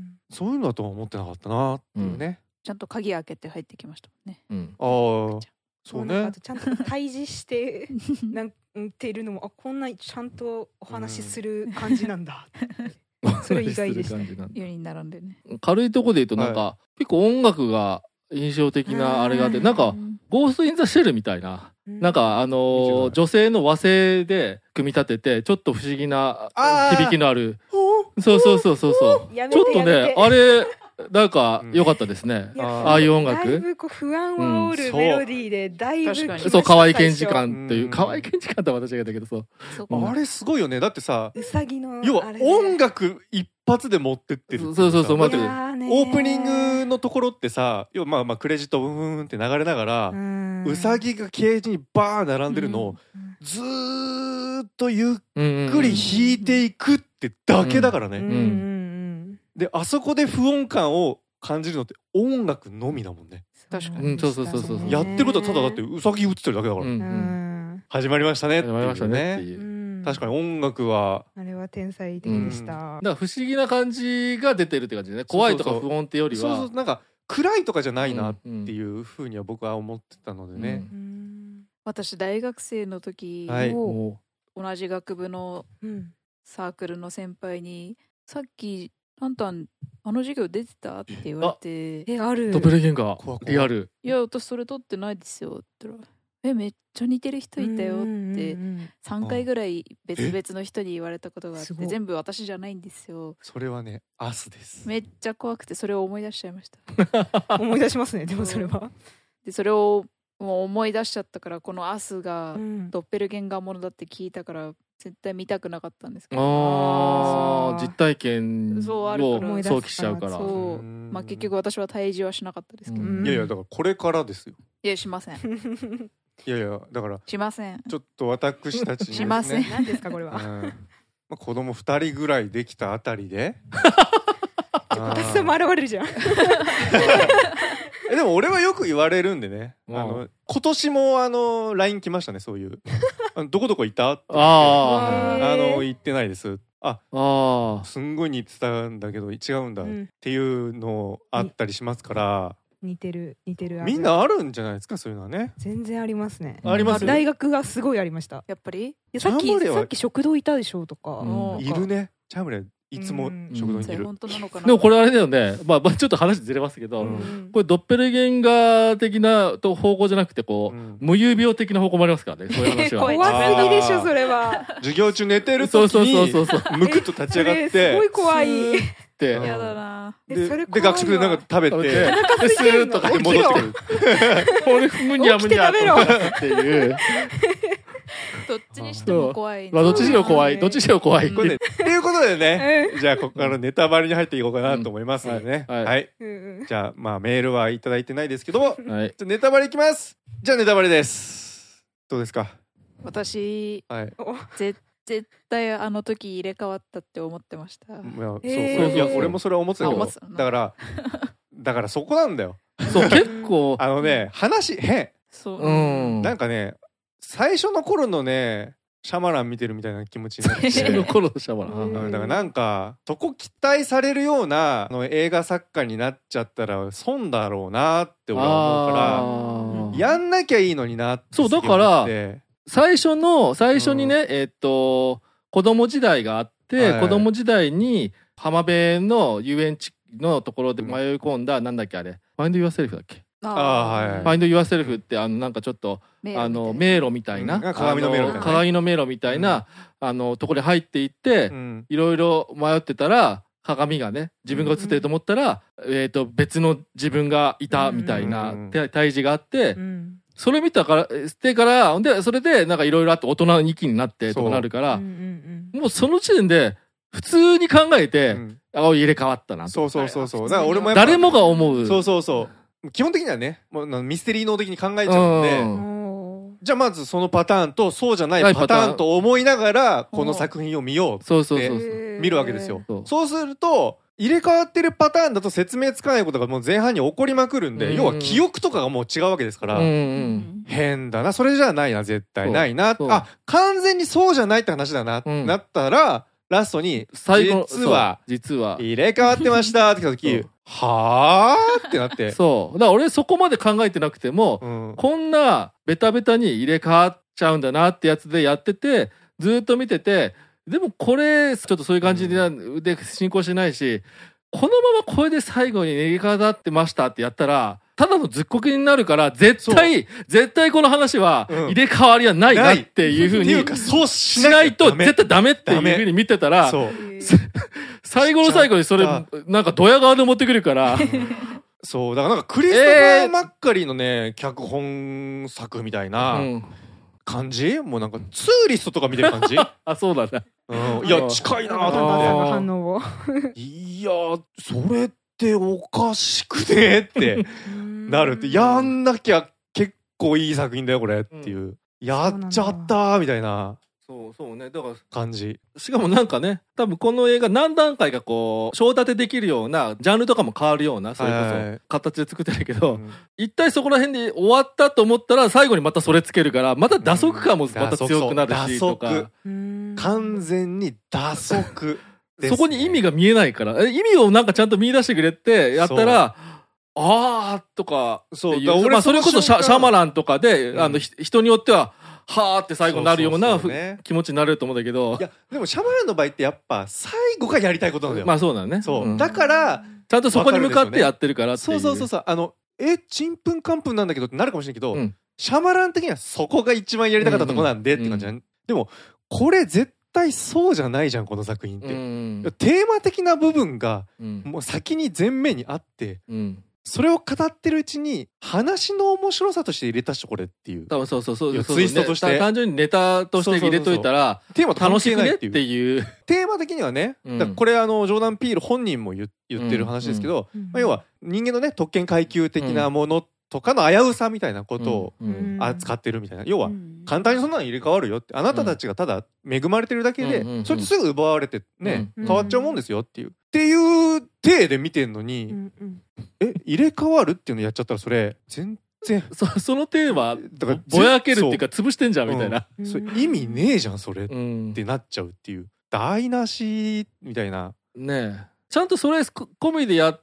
そういうのだとは思ってなかったなっていうね、 ちゃんと鍵開けて入ってきましたもんね、うん、 ああそうねちゃんと対峙してなんているのもあこんなちゃんとお話しする感じなんだ、うん、それ意外でしたねよにん並んでね軽いとこで言うとなんか、はい、結構音楽が印象的なあれがあってなんかゴースト・イン・ザ・シェルみたいななんかあのー、女性の和声で組み立ててちょっと不思議な響きのあるそうそうそうそうそうちょっとねあれなんか良かったですね、うん、ああいう音楽だいぶこう不安を煽るメロディーでだいぶそう河合健二感という河合健二感とは私が言ったけどそうそうあれすごいよねだってさうさぎの要は音楽一発で持ってってるってそうそうそう待ってるオープニングのところってさ要はまあまあクレジットブーンって流れながらうさぎがケージにバーン並んでるのをずーっとゆっくり弾いていくってだけだからね、うんうんうんであそこで不穏感を感じるのって音楽のみだもんね確かに、うん、 そうそうそうそうやってることはただだってうさぎ映ってるだけだから、うんうん、始まりましたねっていうね、始まりましたねっていう確かに音楽はあれは天才的でした、 うん、だから不思議な感じが出てるって感じでね怖いとか不穏ってよりはそうそうそうなんか暗いとかじゃないなっていうふうには僕は思ってたのでね、うんうん、 私大学生の時を、はい、同じ学部のサークルの先輩にさっきタンタンあの授業出てたって言われてえあるドッペルゲンガーリアルいや私それ取ってないですよって言ったらえめっちゃ似てる人いたよってさんかいぐらい別々の人に言われたことがあって全部私じゃないんですよそれはねアスですめっちゃ怖くてそれを思い出しちゃいました思い出しますねでもそれはでそれをもう思い出しちゃったからこのアスがドッペルゲンガーものだって聞いたから絶対見たくなかったんですけどあ実体験を想起しちゃうからそう、まあ、結局私は退治はしなかったですけどいやいやだからこれからですよいやしませんいやいやだからしません。 ちょっと私たちにですねしません。 何ですかこれは。 うんまあ、子供ふたりぐらいできたあたりで私も現れるじゃん。 えでも俺はよく言われるんでね、 うんあの今年もあの ライン 来ましたね、そういうあのどこどこ行ったって言ってああの行ってないです、あああすんごい似てたんだけど違うんだっうんていうのあったりしますから、 似てる似てる。 みんなあるんじゃないですか、そういうのはね。 全然ありますね。 あります大学がすごいありました。 やっぱりいやさっきチャンバレはさっき食堂いたでしょとか。 うんいるね、チャムレいつも食堂にいる。 本当なのかな。 でもこれあれだよね、まあ、まあちょっと話ずれますけど、 うんこれドッペルゲンガー的なと方向じゃなくてこう、 うん無遊病的な方向もありますからね、そういう話は。 怖い怖すぎでしょそれは。 授業中寝てる時そうそうそうにそうそうむくっと立ち上がっそれてすごい怖い。 ってうんやだな。 えでそれ怖いわで学食でなんか食べて食べてでスーッとかで戻ってくる。 これむにゃむにゃと思っていうどっちにしても怖いな。 まあどっちにしろ怖いどっちにしろ怖いってこれねっていうことでね、 うじゃあここからネタバレに入っていこうかなと思いますのでね、 うんはいはい、 うんうんじゃあまあメールはいただいてないですけども、じゃはいあネタバレいきます。じゃあネタバレです。どうですか。 私はい。 ぜ絶対あの時入れ替わったって思ってました。 いやそうえーそういや俺もそれは思ってたけどあ思ってたのだからだからそこなんだよ。 そう結構あのね話変そう。 うんなんかね最初の頃のねシャマラン見てるみたいな気持ちになって最初の頃のシャワうんーだからなんかそこ期待されるようなあの映画作家になっちゃったら損だろうなって俺は思うからあーやんなきゃいいのになってそうだから思って最初の最初にね、えーっと子供時代があって、 はい子供時代に浜辺の遊園地のところで迷い込んだ、なんだっけあれファインド・ユア・セルフだっけ、 あーはいファインド・ユア・セルフってあのなんかちょっとあの迷路みたいな、 うん鏡の迷路みたいなねあの鏡の迷路みたいな、あのところに入っていって、 うんいろいろ迷ってたら鏡がね自分が映ってると思ったら、えー、と別の自分がいたみたいなうんて対峙があって、 うんそれ見たからしてからほんでそれでなんかいろいろあって大人の域になってとかなるから、 うんうんもうその時点で普通に考えて、 うんあ入れ替わったなと。 そうそうそうそうだから俺もやっぱ誰もが思う。 そうそうそう基本的にはねもうミステリー脳的に考えちゃうんで、 ううんんおーじゃあまずそのパターンとそうじゃないパターンと思いながらこの作品を見ようそうそうそうそう。 へー見るわけですよ。 そうそうすると入れ替わってるパターンだと説明つかないことがもう前半に起こりまくるんで、 うん要は記憶とかがもう違うわけですから、 うんうん変だなそれじゃないな絶対そうないなそうあ完全にそうじゃないって話だな、 うんなったらラストに最後実はそう実は入れ替わってましたって来た時そうはーってなってそうだから俺そこまで考えてなくても、 うんこんなベタベタに入れ替わっちゃうんだなってやつでやっててずーっと見ててでもこれちょっとそういう感じで,、で進行してないしこのままこれで最後に入れ替わってましたってやったらただのずっこけになるから絶対絶対この話はうん入れ替わりはないなっていうふうにっていうかそうししないとダメ絶対ダメっていうふうに見てたらそう最後の最後にそれしちゃっなんかドヤ顔で持ってくるからそうだからなんかクリストファー・マッカリーのね脚本作みたいなうん感じ、もうなんかツーリストとか見てる感じ、 あそうだねうん、いや近いなとお母さんの思っ反応を。 ていやそれっておかしくねってなるってやんなきゃ結構いい作品だよこれっていう、やっちゃったーみたいなそうそうねだから感じしかもなんかね多分この映画何段階かこう章立てできるようなジャンルとかも変わるようなそれこはいはいそ形で作ってるけど、 うん一体そこら辺で終わったと思ったら最後にまたそれつけるからまた打足感もまた強くなるしとか、 打足完全に打足ですねそこに意味が見えないからえ意味をなんかちゃんと見出してくれってやったらあーとかっていうそうだから俺まあ、それこそシャその瞬間シャマランとかで、 うんあのひ人によってははーって最後になるようなそうそうそうねふ気持ちになれると思うんだけどいやでもシャマランの場合ってやっぱ最後がやりたいことなんだよ、 まあそうだねそう、 んだからちゃんとそこに向かってやってるからっていそうそうそうそうあのえちんぷんかんぷんなんだけどってなるかもしれないけど、 うんシャマラン的にはそこが一番やりたかったとこなんでって感じじゃん、でもこれ絶対そうじゃないじゃんこの作品って、 うんテーマ的な部分がうんもう先に前面にあってうんそれを語ってるうちに話の面白さとして入れた人これっていう多分そうそうそういやそうツイストとしてね単純にネタとして入れといたらテーマと関楽しくねっ係ないっていうていうテーマ的にはね、 うんだからこれあのジョーダン・ピール本人も言言ってる話ですけど、 うんまあ、要は人間のね特権階級的なものとかの危うさみたいなことを扱ってるみたいな、要は簡単にそんなの入れ替わるよって、あなたたちがただ恵まれてるだけでそれってすぐ奪われてね変わっちゃうもんですよっていうっていう体で見てんのに、え入れ替わるっていうのやっちゃったらそれ全然そ, そのテーマだからぼやけるっていうか潰してんじゃんみたいな、 うん、それ意味ねえじゃんそれってなっちゃうっていう台無しみたいなねえ、ちゃんとそれ込みでやって、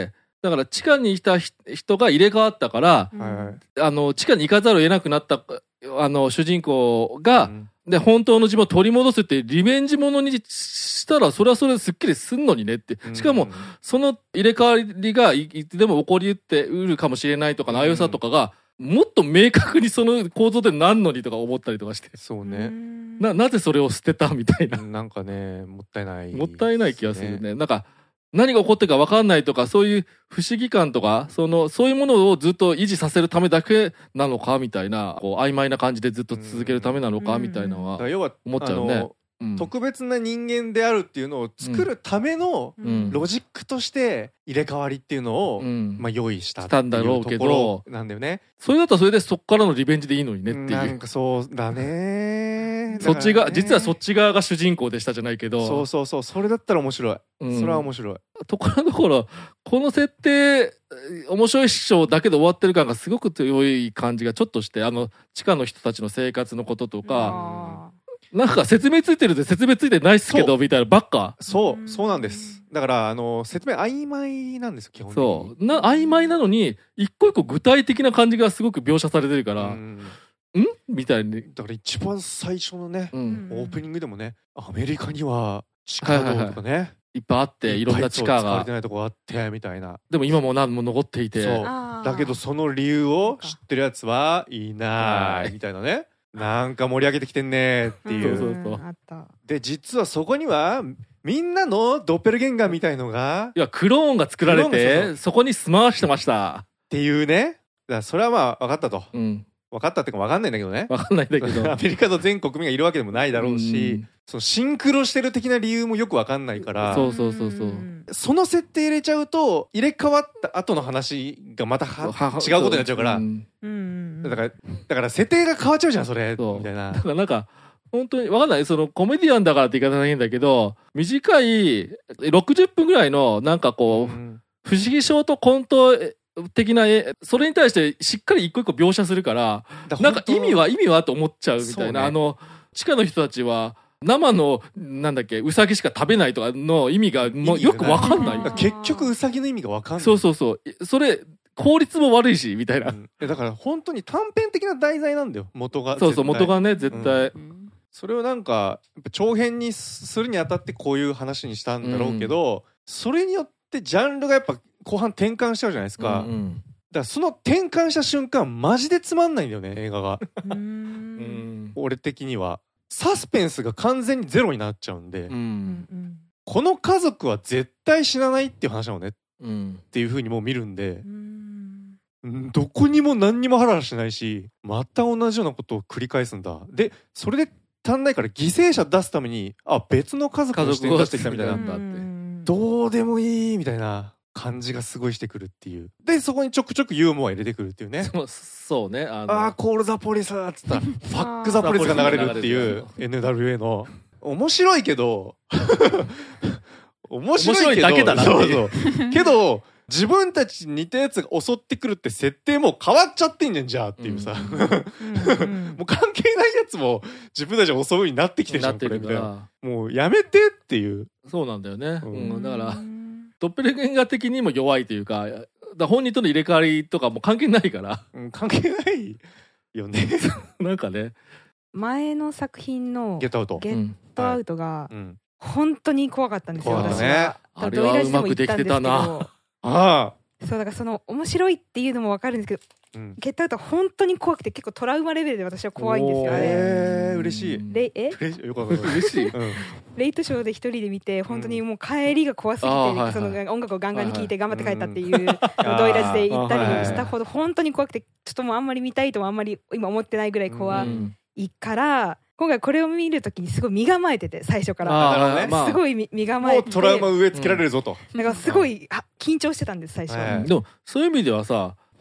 だから地下にいた人が入れ替わったから、うん、あの地下に行かざるを得なくなったあの主人公が、うん、で本当の自分を取り戻すってリベンジものにしたらそれはそれですっきりすんのにねって、しかもその入れ替わりがいつでも起こりうってうるかもしれないとかの危うさとかが、もっと明確にその構造でなんのにとか思ったりとかして、 そうね、 な, なぜそれを捨てたみたいな、 なんかねもったいない、 もったいない気がするね。なんか何が起こってるか分かんないとか、そういう不思議感とか、そのそういうものをずっと維持させるためだけなのかみたいな、こう曖昧な感じでずっと続けるためなのかみたいなのは思っちゃうね。うん、 特別な人間であるっていうのを作るためのロジックとして入れ替わりっていうのを、うん、まあ、用意したっていうところなんだよね。 それだったらそれでそっからのリベンジでいいのにねっていう。 なんかそうだね。 そっちが実はそっち側が主人公でしたじゃないけど、 そうそうそう、それだったら面白い、うん、それは面白い。 ところどころこの設定面白いショーだけで終わってる感がすごく強い感じがちょっとして、あの地下の人たちの生活のこととか、なんか説明ついてるで説明ついてないっすけどみたいなばっか。 そうそうなんです。だからあの説明曖昧なんですよ基本的に。 そうな曖昧なのに一個一個具体的な感じがすごく描写されてるから、うんんみたいに。 だから一番最初のね、うん、オープニングでもね、アメリカには地下道とかね、はいはいはい、 いっぱいあっていろんな地下が使われてないとこがあってみたいな。 でも今も何も残っていて、 そうだけどその理由を知ってるやつはいないみたいなね。なんか盛り上げてきてんねっていう。そうそうそう。あった。で実はそこにはみんなのドッペルゲンガーみたいのが、 いやクローンが作られてそこに住まわしてましたっていうね。だからそれはまあ分かったと、うん、分かったっていうか分かんないんだけどね。 分かんないんだけどアメリカの全国民がいるわけでもないだろうし、うん、そのシンクロしてる的な理由もよく分かんないから、 そうそうそうそう、 その設定入れちゃうと入れ替わった後の話がまたは違うことになっちゃうから、うん、だからだから設定が変わっちゃうじゃんそれみたいな。 だからなんか本当に分かんない、そのコメディアンだからって言い方ないんだけど、短いろくじゅっぷんぐらいのなんかこう、うん、不思議ショートコント的な絵、それに対してしっかり一個一個描写するから、なんか意味は意味はと思っちゃうみたいな、ね、あの地下の人たちは生のなんだっけウサギしか食べないとかの意味がもうよく分かんない。 結局ウサギの意味が分かんない。 そうそうそう、それ効率も悪いしみたいな、うん、 だから本当に短編的な題材なんだよ元が。 そうそう元がね絶対、うん、 それをなんか長編にするにあたってこういう話にしたんだろうけど、うん、それによってジャンルがやっぱ後半転換しちゃうじゃないですか、うんうん、だからその転換した瞬間マジでつまんないんだよね映画がうん、俺的にはサスペンスが完全にゼロになっちゃうんで、うん、この家族は絶対死なないっていう話なのね、うん、っていう風にもう見るんで、うん、どこにも何にもハラハラしないし、また同じようなことを繰り返すんだ。でそれで足んないから犠牲者出すためにあ別の家族の視点出してきたみたいな、どうでもいいみたいな感じがすごいしてくるっていう。でそこにちょくちょくユーモア入れてくるっていうね。 そう、そうね、あのあーコールザポリスっつったらファックザポリスが流れるっていう エヌダブリューエー の面白いけど面白いけど面白いだけだなっていう。そうそうけど自分たちに似たやつが襲ってくるって設定もう変わっちゃってんじゃんじゃあっていうさ、うんうん、もう関係ないやつも自分たちを襲うようになってきてるじゃんこれみたいな。もうやめてっていう。 そうなんだよね、うんうん、だからドッペルゲンガー的にも弱いというか、だ本人との入れ替わりとかも関係ないから、 うん、関係ないよねなんかね前の作品のゲットアウトゲットアウトが本当に怖かったんですよ、 私は。 あれはうまくできてたな。 ああそうだからその面白いっていうのも分かるんですけど、うん、ゲットアウトは本当に怖くて結構トラウマレベルで私は怖いんですよ。 えー、嬉しい。 レえよかった嬉しい、うん、 レイトショーで一人で見て本当にもう帰りが怖すぎて、うん、その音楽をガンガンに聴いて頑張って帰ったっていうドイラジで行ったりしたほど本当に怖くて、ちょっともうあんまり見たいともあんまり今思ってないぐらい怖いから、うん今回これを見るときにすごい身構えてて最初から、ね、すごい身構えてて、もうトラウマ植え付けられるぞと、 うん、だからすごい緊張してたんです最初、 はい、でもそういう意味ではさ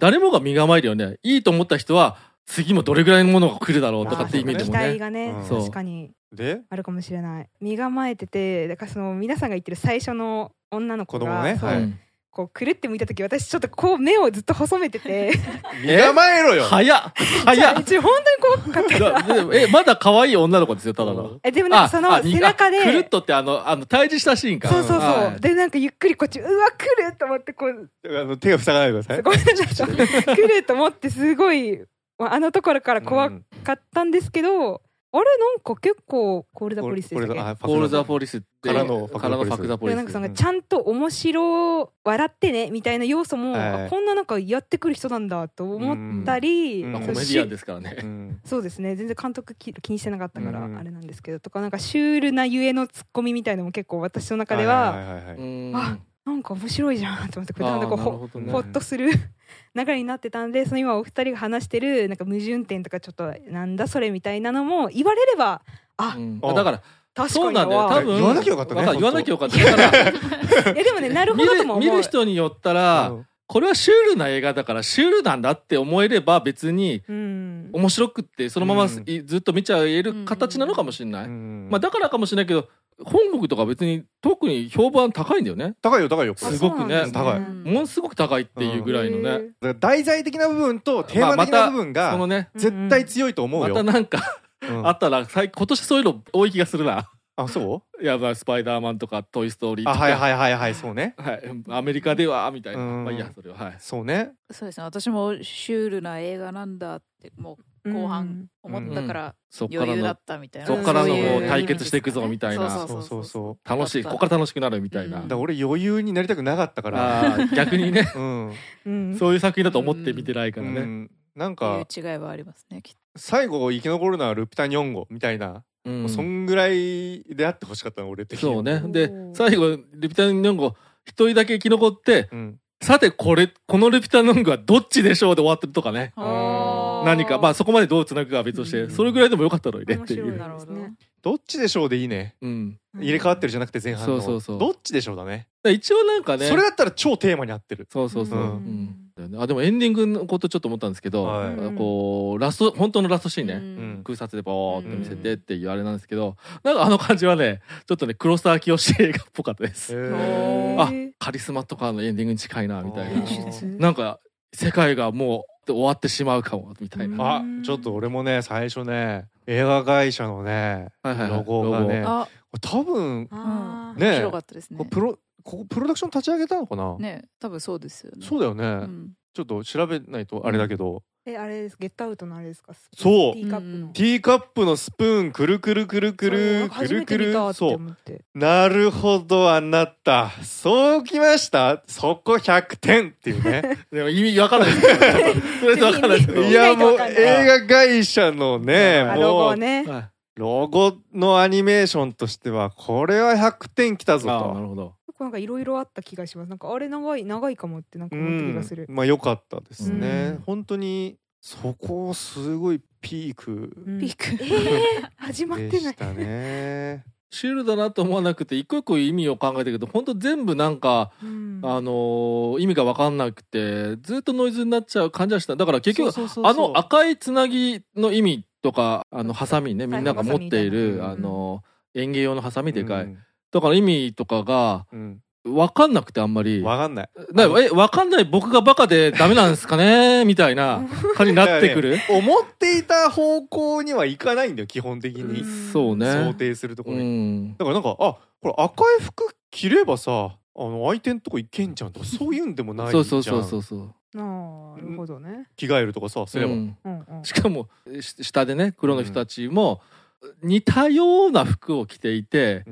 誰もが身構えるよね。いいと思った人は次もどれぐらいのものが来るだろうとかって意味でもね。 期待がね、 うん確かにであるかもしれない。身構えてて、だからその皆さんが言ってる最初の女の子が子供ね、 そう、 はい、 こうくるって向いた時、私ちょっとこう目をずっと細めてて身構えろよ。 早っ早っうち本当に怖かったからえまだ可愛い女の子ですよ、ただの。 えでもなんかその背中でくるっとってあのあの対峙したシーンか。 そうそうそう、 はい、 でなんかゆっくりこっち、うわ来ると思ってこうあの手が塞がないでください。 ごめんなさい来ると思ってすごいあのところから怖かったんですけど、うん、あれなんか結構コールザポリスでしたっけ？ コールザポリスからのファクザポリス。 なんかそのちゃんと面白笑ってねみたいな要素も、はい、こんななんかやってくる人なんだと思ったり、 まあ、コメディアンですからね、うん、 そうですね、全然監督気にしてなかったからあれなんですけど、とかなんかシュールなゆえのツッコミみたいのも結構私の中では、あなんか面白いじゃんと思って、これなんかこうほ、ね、ほっとする流れになってたんで、その今お二人が話してるなんか矛盾点とかちょっとなんだそれみたいなのも言われれば、あ、 うん、だから確かにそうなんだよ、多分言わなきゃよかったね。 言わなきゃよかった。だからいやでもね、なるほどとも思う。 見る、見る人によったら、うん、これはシュールな映画だからシュールなんだって思えれば別に面白くってそのままずっと見ちゃえる形なのかもしれない、うん、まあ、だからかもしれないけど、本国とか別に特に評判高いんだよね。 高いよ高いよ、 すごくね、 高い、 ものすごく高いっていうぐらいのね、 だから題材的な部分とテーマ的な部分が絶対強いと思うよ。 またなんかあったら今年そういうの多い気がするな。 あ、そう？ いや、まあスパイダーマンとかトイストーリーとか、 はいはいはいはい、そうね、 はい、アメリカではみたいな、まあいいや、それは、はい、 そうね、 そうですね、私もシュールな映画なんだってもう後半思ったから余裕だったみたいな、 そっからのこう対決していくぞみたいな、 そうそうそう、 楽しい、ここから楽しくなるみたいな、 だから俺余裕になりたくなかったから、 逆にね、 うん、 そういう作品だと思って見てないからね、 なんかいう違いはありますね。 最後生き残るのはルピタニョンゴみたいな、うん、そんぐらいであってほしかったの俺的に。 そうね。で最後ルピタニョンゴ一人だけ生き残って、うん、さてこれこのルピタニョンゴはどっちでしょうで終わってるとかね。何かまあそこまでどうつなぐかは別として、うん、それぐらいでもよかったのにねっていう。 どっちでしょうでいいね、うん、入れ替わってるじゃなくて前半の、そうそうそう、どっちでしょうだね。 一応なんかね、 それだったら超テーマに合ってる。 そうそうそう、うんうん、あでもエンディングのことちょっと思ったんですけど、はい、こうラスト本当のラストシーンね、うん、空撮でボーって見せてっていうあれなんですけど、なんかあの感じはねちょっとね黒沢清映画っぽかったです。あ、カリスマとかのエンディングに近いなみたいな、なんか世界がもう終わってしまうかもみたいな。 あ、ちょっと俺もね最初ね映画会社のね、はいはいはい、ロゴがね多分ね、 面白かったですね。 プロここプロダクション立ち上げたのかなね、多分そうですよね。 そうだよね、うん、ちょっと調べないとあれだけど、 え、あれです、ゲットアウトのあれですか？ そう、 ティーカップの、 ティーカップのスプーンくるくるくるくるくるくる、そう、なるほど、あなたそうきました、そこひゃくてんっていうね。 でも意味わかんないですけどそれでわかんないですけど、 いやもう映画会社のね、もうロゴね、 ロゴのアニメーションとしてはこれはひゃくてんきたぞと。 あ、なるほど。 なんかいろいろあった気がします。なんかあれ長い長いかもってなんか思った気がする。 まあ良かったですね。本当にそこすごいピーク、 ピーク、えー、始まってないでしたね。 シールだなと思わなくて一個一個意味を考えたけど、本当全部なんか、うん、あのー、意味が分かんなくてずっとノイズになっちゃう感じはした。だから結局あの赤いつなぎの意味とか、あのハサミね、みんなが持っている、はい、あの園芸用のハサミでかい、うん、だから意味とかが分かんなくて、あんまり分かんない、 だえ分かんない僕がバカでダメなんですかねみたいな感じになってくる。 思っていた方向にはいかないんだよ基本的に。 そうね、 想定するところに、うん、だからなんか、あ、これ赤い服着ればさ、あの相手のとこ行けんじゃんとかそういうんでもないじゃん。 そうそうそうそう。 あ、なるほどね。 着替えるとかさすれば、うんうんうん、しかも下でね黒の人たちも似たような服を着ていて、うん、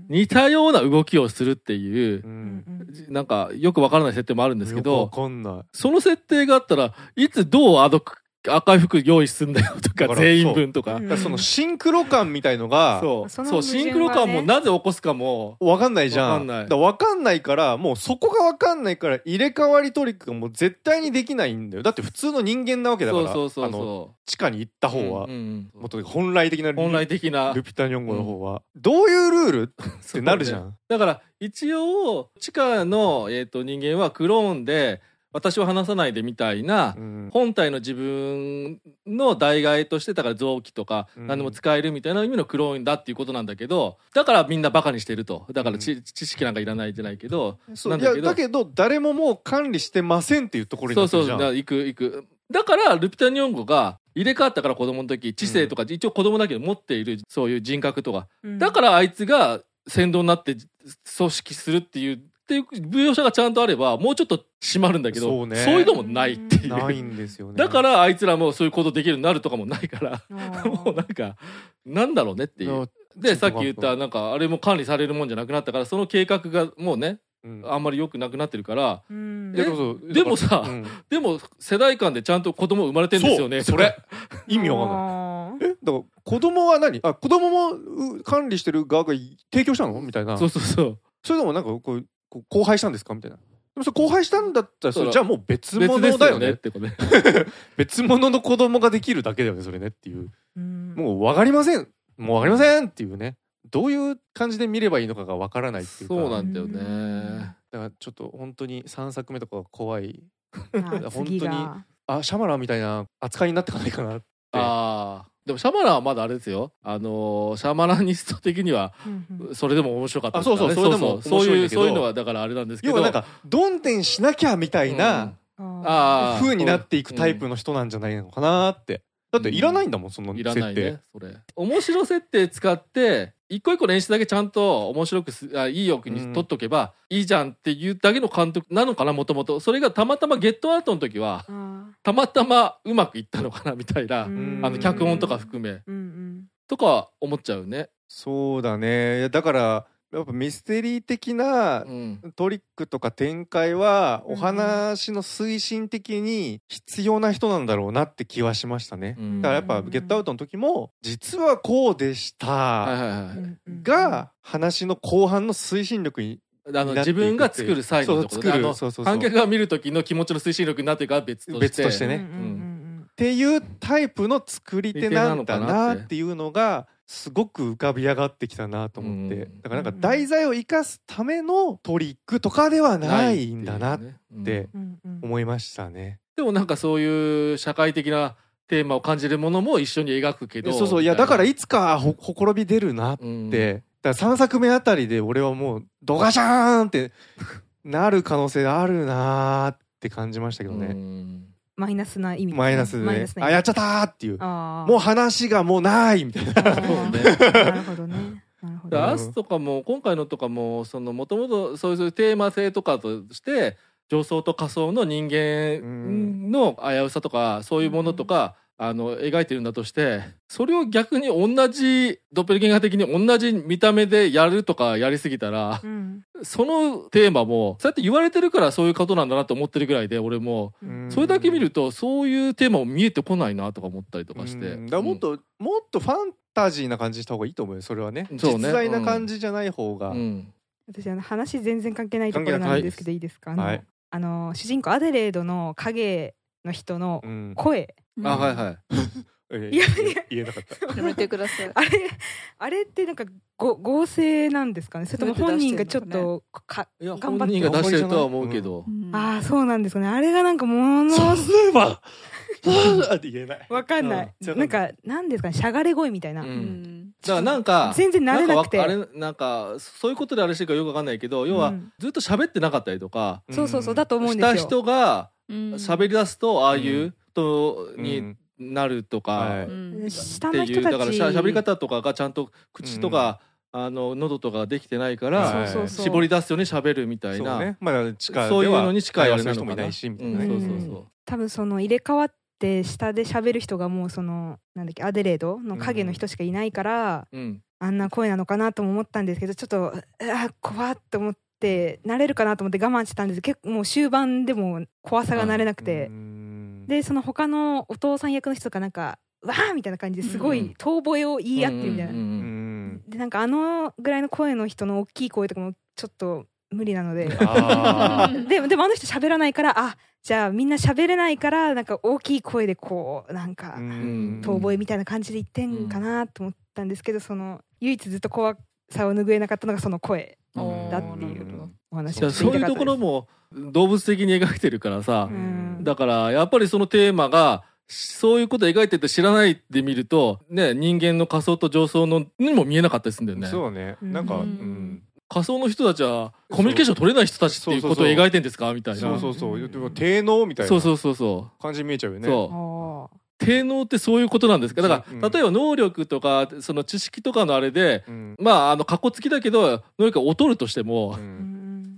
似たような動きをするっていう、うん、なんかよくわからない設定もあるんですけど、 よくわかんない。 その設定があったらいつどうあの赤い服用意すんだよとか全員分とか、 そ, そのシンクロ感みたいのが、 そうそう、シンクロ感もなぜ起こすかも分かんないじゃん。 分かんない、 だ分かんないから、もうそこが分かんないから入れ替わりトリックがもう絶対にできないんだよ。だって普通の人間なわけだから、 そうそうそうそう、 あの地下に行った方は、うんうん、もっと本来的な本来的なルピタニョンゴの方は、うん、どういうルールってなるじゃん。 だから一応地下の、えー、と人間はクローンで私は話さないでみたいな、うん、本体の自分の代替としてだから臓器とか何でも使えるみたいな意味のクローンだっていうことなんだけど、だからみんなバカにしてると。だから知、うん、知識なんかいらないじゃないけど、 そうなんだけど、いやだけど誰ももう管理してませんっていうところになってるじゃん。 そうそう、だ行く行く。だからルピタニオン語が入れ替わったから子供の時知性とか、うん、一応子供だけど持っているそういう人格とか、うん、だからあいつが先導になって組織するっていうっていう描写がちゃんとあればもうちょっと締まるんだけど、そうね、そういうのもないっていう、 ないんですよね。 だからあいつらもそういうことできるようになるとかもないからもうなんかなんだろうねっていう。でさっき言ったなんかあれも管理されるもんじゃなくなったからその計画がもうね、うん、あんまり良くなくなってるから、うん、で, でもさ、うん、でも世代間でちゃんと子供生まれてるんですよね。 それ意味わかんない。えだから子供は何あ子供も管理してる側が提供したのみたいな。 そうそうそう。 それでもなんかこう荒廃したんですかみたいな。でもそれ荒廃したんだったらそれじゃあもう別物だよねってことね。別物の子供ができるだけだよねそれねっていう。うん、もう分かりません。もう分かりませんっていうね。どういう感じで見ればいいのかが分からないっていうか。 そうなんだよね。 だからちょっと本当にさんさくめとかが怖い。本当にあシャマランみたいな扱いになってかないかなって。 ああ。でもシャマランはまだあれですよ。あのー、シャマラニスト的にはそれでも面白かったですからね。 あそうそうそれでもそういうそういうのはだからあれなんですけど。 要はなんかどんでんしなきゃみたいな、うん、風になっていくタイプの人なんじゃないのかなって。だっていらないんだもん、うん、その設定。いらないねそれ。面白設定使って一個一個の演出だけちゃんと面白くすあいいように撮っとけばいいじゃんっていうだけの監督なのかなもともと。それがたまたまゲットアウトの時はたまたまうまくいったのかなみたいな、あの脚本とか含め、うんうん、とか思っちゃうね。 そうだね。だからやっぱミステリー的なトリックとか展開はお話の推進的に必要な人なんだろうなって気はしましたね。だからやっぱゲットアウトの時も実はこうでしたが話の後半の推進力にあの自分が作る最後のところで、あの観客が見る時の気持ちの推進力になっていくかは別として別としてね、うん、っていうタイプの作り手なんだなっていうのがすごく浮かび上がってきたなと思って、だからなんか題材を生かすためのトリックとかではないんだなって思いましたね。 でもなんかそういう社会的なテーマを感じるものも一緒に描くけど、 そうそう、いやだからいつかほほころび出るなって、うん、だからさんさくめあたりで俺はもうドガシャーンってなる可能性あるなって感じましたけどね。うん、 マイナスな意味、ね、 マイナスで、ね、あやっちゃったーっていう、もう話がもうないみたいな。なるほどね。 アスとかも今回のとかもそのもともとそういうテーマ性とかとして上層と下層の人間の危うさとかそういうものとか、うん、あの描いてるんだとしてそれを逆に同じドッペルゲンガー的に同じ見た目でやるとかやりすぎたら、うん、そのテーマもそうやって言われてるからそういうことなんだなと思ってるぐらいで俺も、うん、それだけ見るとそういうテーマも見えてこないなとか思ったりとかして、うん、 だからもっと、うん、もっとファンタジーな感じした方がいいと思うよそれはね。実在な感じじゃない方が、うんうん、 私あの話全然関係ないところなんですけどいいですか。あの、はい、あの主人公アデレードの影の人の声、 うん、あはいはいいやいや言えなかったやめてください。 あれあれってなんかご合成なんですかね。それとも本人がちょっとかいや頑張って本人が出してるとは思うけど、 うん、ああそうなんですかね。あれがなんかものそうすればって言えないわかんない、うん、なんかなんですかねしゃがれ声みたいな、うんうんだからなんか全然慣れなくてあれなんかそういうことであれしてるかよくわかんないけど、要はずっと喋ってなかったりとか、 うん、そうそうそうだと思うんですよ。 した人が喋り出すとああいう人になるとか、うん、 下の人たちだからしゃ喋り方とかがちゃんと口とか、うん、あの喉とかできてないから、はい、そうそうそう絞り出すように喋るみたいな、そうね、まあ、そういうのに近いあれなのかな。 多分その入れ替わって下で喋る人がもうそのなんだっけアデレードの影の人しかいないから、うん、あんな声なのかなとも思ったんですけどちょっとあ怖っと思って慣れるかなと思って我慢してたんですけど結構もう終盤でも怖さが慣れなくて、うん、でその他のお父さん役の人とかなんかわーみたいな感じですごい遠吠えを言い合ってみたいな、うん、でなんかあのぐらいの声の人の大きい声とかもちょっと無理なのででもでもあの人喋らないからあじゃあみんな喋れないからなんか大きい声でこうなんか遠吠えみたいな感じで言ってんかなと思ったんですけど、その唯一ずっと怖さを拭えなかったのがその声だっていう、 話をそういうところも動物的に描いてるからさ、 うん、 だからやっぱりそのテーマがそういうことを描いてて知らないで見ると、ね、人間の仮想と上層のにも見えなかったりするんだよね。 そうね、なんか、うん、 仮想の人たちはコミュニケーション取れない人たちっていうことを描いてんですかみたいな。 そうそうそう、でも低能みたいなそうそうそうそう感じに見えちゃうよね。 そう低能ってそういうことなんですか。だから、うん、例えば能力とかその知識とかのあれで、うん、まああのカッコつきだけど能力が劣るとしても、うん、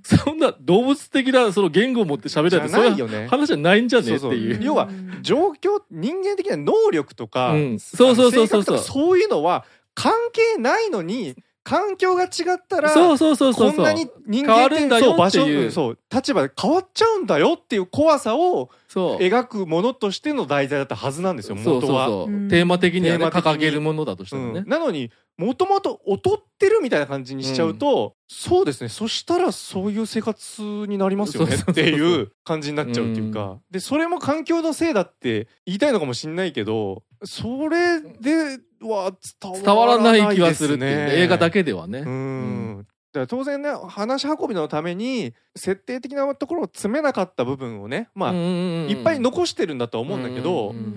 そんな動物的なその言語を持って喋るってそういう話じゃないんじゃねえっていう。 そうそう要は状況、人間的な能力とか、 うん、そうそうそうそうそうそういうのは関係ないのに。環境が違ったらそうそうそうそうこんなに人間ってそう場所、そう立場で変わっちゃうんだよっていう怖さを描くものとしての題材だったはずなんですよ。元はそうそうそうテーマ的には、ね、掲げるものだとしてもね、 うん、なのにもともと劣ってるみたいな感じにしちゃうと、うん、そうですね、そしたらそういう生活になりますよねっていう感じになっちゃうっていうか、うん、でそれも環境のせいだって言いたいのかもしれないけどそれでは伝わらない気はするっていう、ね、 映画だけではね。 うん、うん、だから当然ね話し運びのために設定的なところを詰めなかった部分をねまあいっぱい残してるんだとは思うんだけど、うんうん、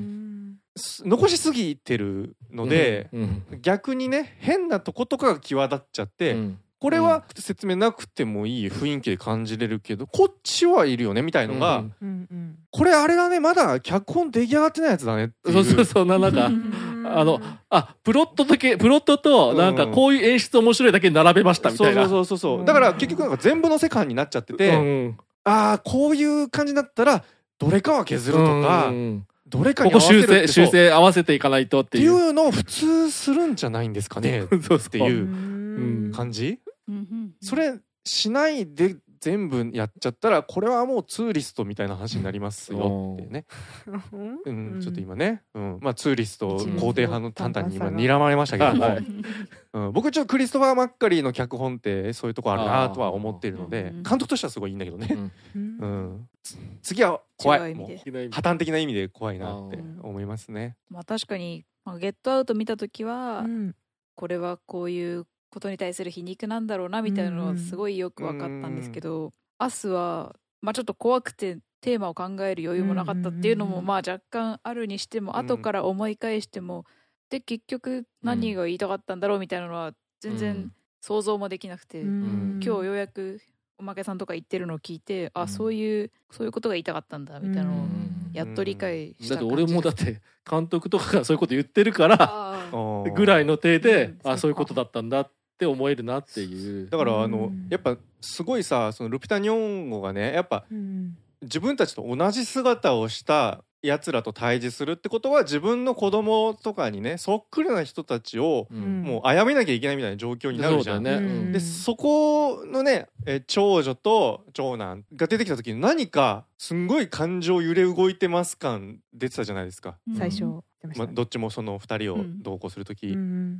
残しすぎてるので、うんうん、逆にね変なとことかが際立っちゃって、うん、これは説明なくてもいい雰囲気で感じれるけどこっちはいるよねみたいのが、うんうん、これあれだねまだ脚本出来上がってないやつだねっていう。 そうそうそうなんかあのあプロットだけプロットとなんかこういう演出面白いだけ並べましたみたいな、 うん、そうそうそうそうだから結局なんか全部の世界になっちゃってて、うん、ああこういう感じになったらどれかは削るとか、うん、どれかに合わせるってここ修正修正合わせていかないとっていうっていうのを普通するんじゃないんですかねっていう感じ。それしないで全部やっちゃったらこれはもうツーリストみたいな話になりますよってね、うん、ちょっと今ね、うん、まあツーリスト肯定派のタンタンに今睨まれましたけども、はいうん、僕ちょっとクリストファー・マッカリーの脚本ってそういうとこあるなとは思っているので監督としてはすごいいいんだけどね、うんうん、次は怖いもう破綻的な意味で怖いなって思いますね。 まあ確かに、まあ、ゲットアウト見た時は、うん、これはこういうことに対する皮肉なんだろうなみたいなのはすごいよく分かったんですけど、うん、アスは、まあ、ちょっと怖くてテーマを考える余裕もなかったっていうのもまあ若干あるにしても、後から思い返してもで結局何が言いたかったんだろうみたいなのは全然想像もできなくて、うん、今日ようやくおまけさんとか言ってるのを聞いて、うん、あそういうそういうことが言いたかったんだみたいなのをやっと理解した感じ、 うん、だって俺もだって監督とかがそういうこと言ってるからぐらいの手で、うん、あそういうことだったんだって思えるなっていう。 だからあのやっぱすごいさそのルピタニョンゴがねやっぱ、うん、自分たちと同じ姿をしたやつらと対峙するってことは自分の子供とかにねそっくりな人たちを、うん、もう殺めなきゃいけないみたいな状況になるじゃん。そうだね、うん、でそこのねえ長女と長男が出てきた時に何かすんごい感情揺れ動いてます感出てたじゃないですか、 うん、最初、 まあ、どっちもそのふたりを同行する時、うん、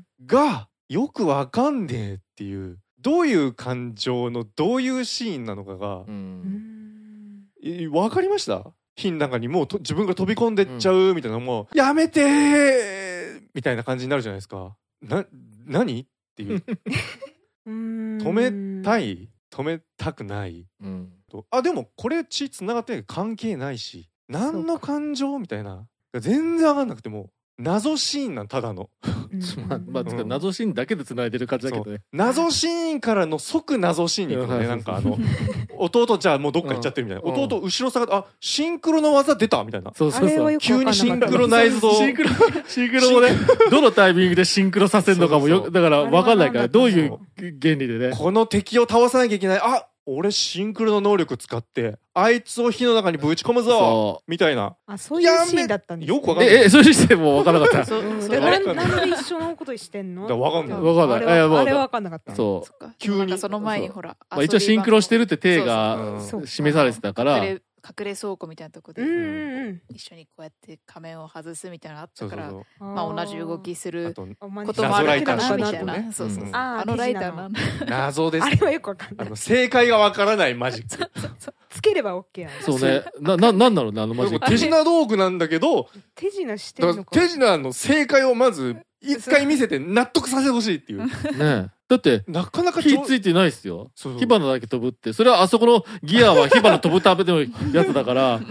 がよくわかんねえっていうどういう感情のどういうシーンなのかが、うん、わかりました。火の中にもうと自分が飛び込んでっちゃうみたいなのも、うん、やめてーみたいな感じになるじゃないですか。な何っていう止めたい止めたくない、うん、とあでもこれ血つながって関係ないし何の感情みたいな全然わかんなくても謎シーンなんただのまあ、まあ、うん、謎シーンだけで繋いでる感じだけどね。 謎シーンからの即謎シーンに行くのね。なんかあの弟じゃあもうどっか行っちゃってるみたいな、うん、弟後ろ下がってあシンクロの技出たみたいな。 そうそうそう急にシンクロナイズドシンクロシンクロもねどのタイミングでシンクロさせるのかもよだから分かんないからどういう原理でねこの敵を倒さなきゃいけないあ俺シンクロの能力使ってあいつを火の中にぶち込むぞみたいな。 あそういうシーンだったんですよくわかんない。 ええそういうシーンもわからなかった。 そううん、なんで一緒のことしてんの？ わかんない。 わかんない。 あれはあれはわかんなかった。 そう。急にその前にほら。 まあ一応シンクロしてるって体が示されてたから。 隠れ倉庫みたいなとこで一緒にこうやって仮面を外すみたいなのあったからまあ同じ動きすることもあるけどなみたいな。そうそうそう。あのライターなん謎です。 あれはよくわかんない。 あの正解がわからないマジック。 つければ OK なの。そうね。なななんだろうねあのマジック。 手品道具なんだけど手品してるのか。 手品の正解をまず一回見せて納得させてほしいっていう。 ねだってなかなか火ついてないですよ。 そうそう火花だけ飛ぶって。それはあそこのギアは火花飛ぶためのやつだから、うん、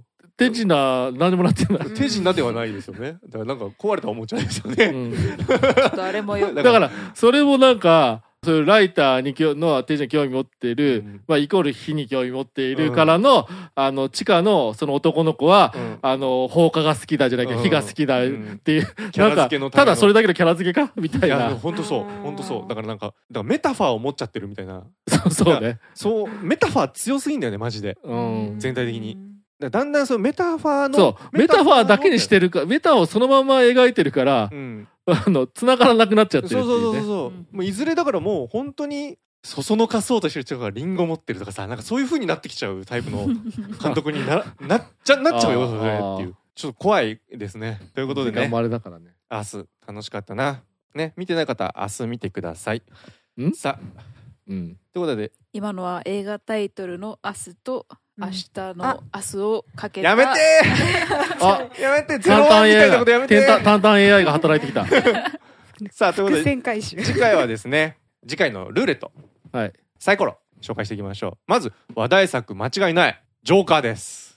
手品何でもなってない。 手品ではないですよね。だからなんか壊れたおもちゃですよね。うん、 誰もよ。 だからそれもなんかそういうライターにの手品に興味持っている、うん、まあイコール火に興味持っているからの、うん、あの地下のその男の子は、うん、あの放火が好きだじゃなきゃ火が好きだっていう、うん、なんかただそれだけのキャラ付けかみたいな。いや本当そう本当そう。だからなんかだからメタファーを持っちゃってるみたいな。 そうそうね。 そうメタファー強すぎんだよねマジで。うん、全体的に。だんだんそのメタファーのそうメタファーだけにしてるかメタをそのまま描いてるから、うん、あの繋がらなくなっちゃってるっていうね。 そうそうそうそう、うん、もういずれだからもう本当にそそのかそうとしてる人がリンゴ持ってるとかさなんかそういう風になってきちゃうタイプの監督に な, なっちゃなっちゃうよそれっていうちょっと怖いですね。ということでね頑張れだからね明日楽しかったなね見てない方明日見てください。んさあ、うん、ということで今のは映画タイトルの明日と明日の明日をかけたやめてあやめてゼロワンみたいなことやめてタンタン エーアイ が働いてきたさあということで次回はですね次回のルーレット、はい、サイコロ紹介していきましょう。まず話題作間違いないジョーカーです、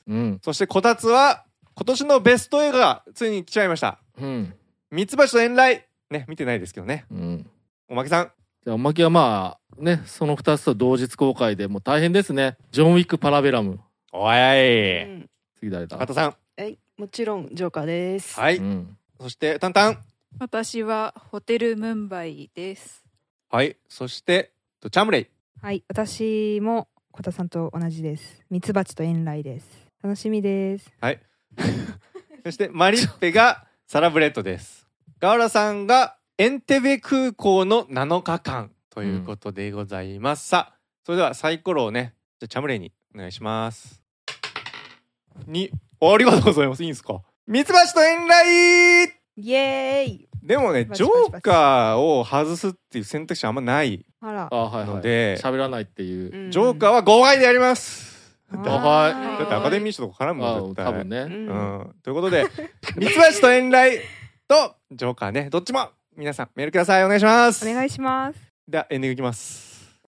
うん、そしてこたつは今年のベスト映画がついに来ちゃいました、うん、ミツバチと遠雷ね見てないですけどね、うん、おまけさんじゃあおまけはまあねそのふたつと同日公開でもう大変ですね。ジョンウィックパラベラムおい、うん、 次誰だ加藤さん。 はいもちろんジョーカーですはい、うん、そしてタンタン私はホテルムンバイです。 はい、そしてチャムレイ。 はい、私もコタさんと同じです。ミツバチと遠雷です。楽しみです。 はい。そしてマリッペがサラブレッドです。ガウラさんがエンテベ空港のなのかかんということでございます。うん、さあ、それではサイコロをね、じゃチャムレイにお願いします。に、ありがとうございます。いいんですか。ミツバチと遠雷。 イエーイ。 でもねジョーカーを外すっていう選択肢はあんまないので喋らないっていう、 ジョーカーは号外でやります。だってアカデミー賞とか絡むの絶対多分ね、 うん、ということでミツバチと遠雷とジョーカーねどっちも皆さんメールください。お願いします。 お願いします。 ではエンディングいきます。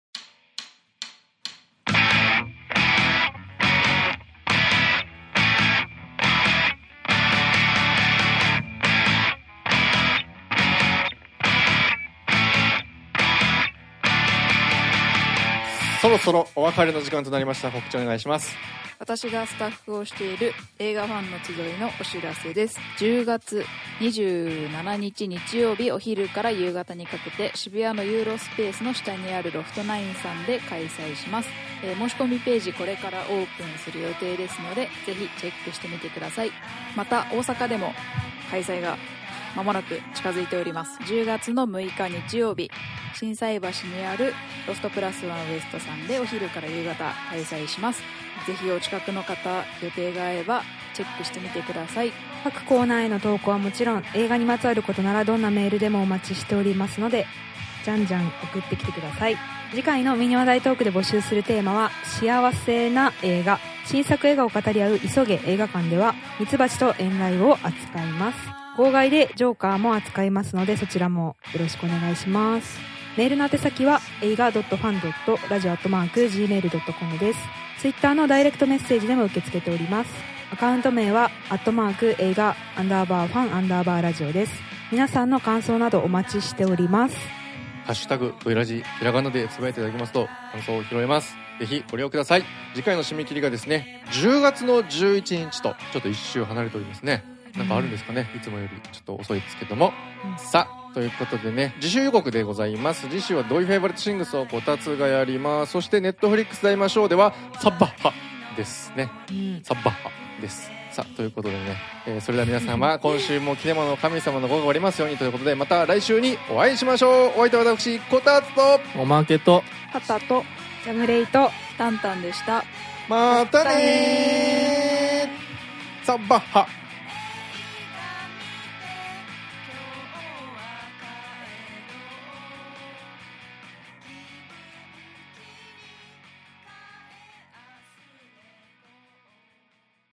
そろそろお別れの時間となりました。告知お願いします。 私がスタッフをしている映画ファンの集いのお知らせです。じゅうがつにじゅうしちにち日曜日お昼から夕方にかけて渋谷のユーロスペースの下にあるロフトナインさんで開催します。えー、申し込みページこれからオープンする予定ですのでぜひチェックしてみてください。また大阪でも開催がまもなく近づいております。じゅうがつのむいか日曜日心斎橋にあるロフトプラスワンウエストさんでお昼から夕方開催します。ぜひお近くの方予定が合えばチェックしてみてください。 各コーナーへの投稿はもちろん映画にまつわることならどんなメールでもお待ちしておりますのでじゃんじゃん送ってきてください。次回のミニ話題トークで募集するテーマは幸せな映画。新作映画を語り合う急げ映画館ではミツバチと遠雷を扱います。号外でジョーカーも扱いますのでそちらもよろしくお願いします。メールの宛先は映画 .ファン .ラジオ アットマーク ジーメール ドットコム です。ツイッターのダイレクトメッセージでも受け付けております。アカウント名はアットマーク映画アンダーバーファンアンダーバーラジオです。皆さんの感想などお待ちしております。 ハッシュタグ V ラジひらがなでつぶやいていただきますと感想を拾えます。ぜひご利用ください。次回の締め切りがですねじゅうがつのじゅういちにちとちょっと一周離れておりますね。なんかあるんですかね、いつもよりちょっと遅いですけども、うん、さあということでね次週予告でございます。次週はドイフェイバリットシングスをこたつがやります。そしてネットフリックス大魔ショーではサッバッハですね、うん、サッバッハです。さあということでね、えー、それでは皆様今週もキネモの神様の午後がありますようにということでまた来週にお会いしましょう。お相手は私こたつとおまけとパタとジャムレイとタンタンでした。 またねーサッバッハ。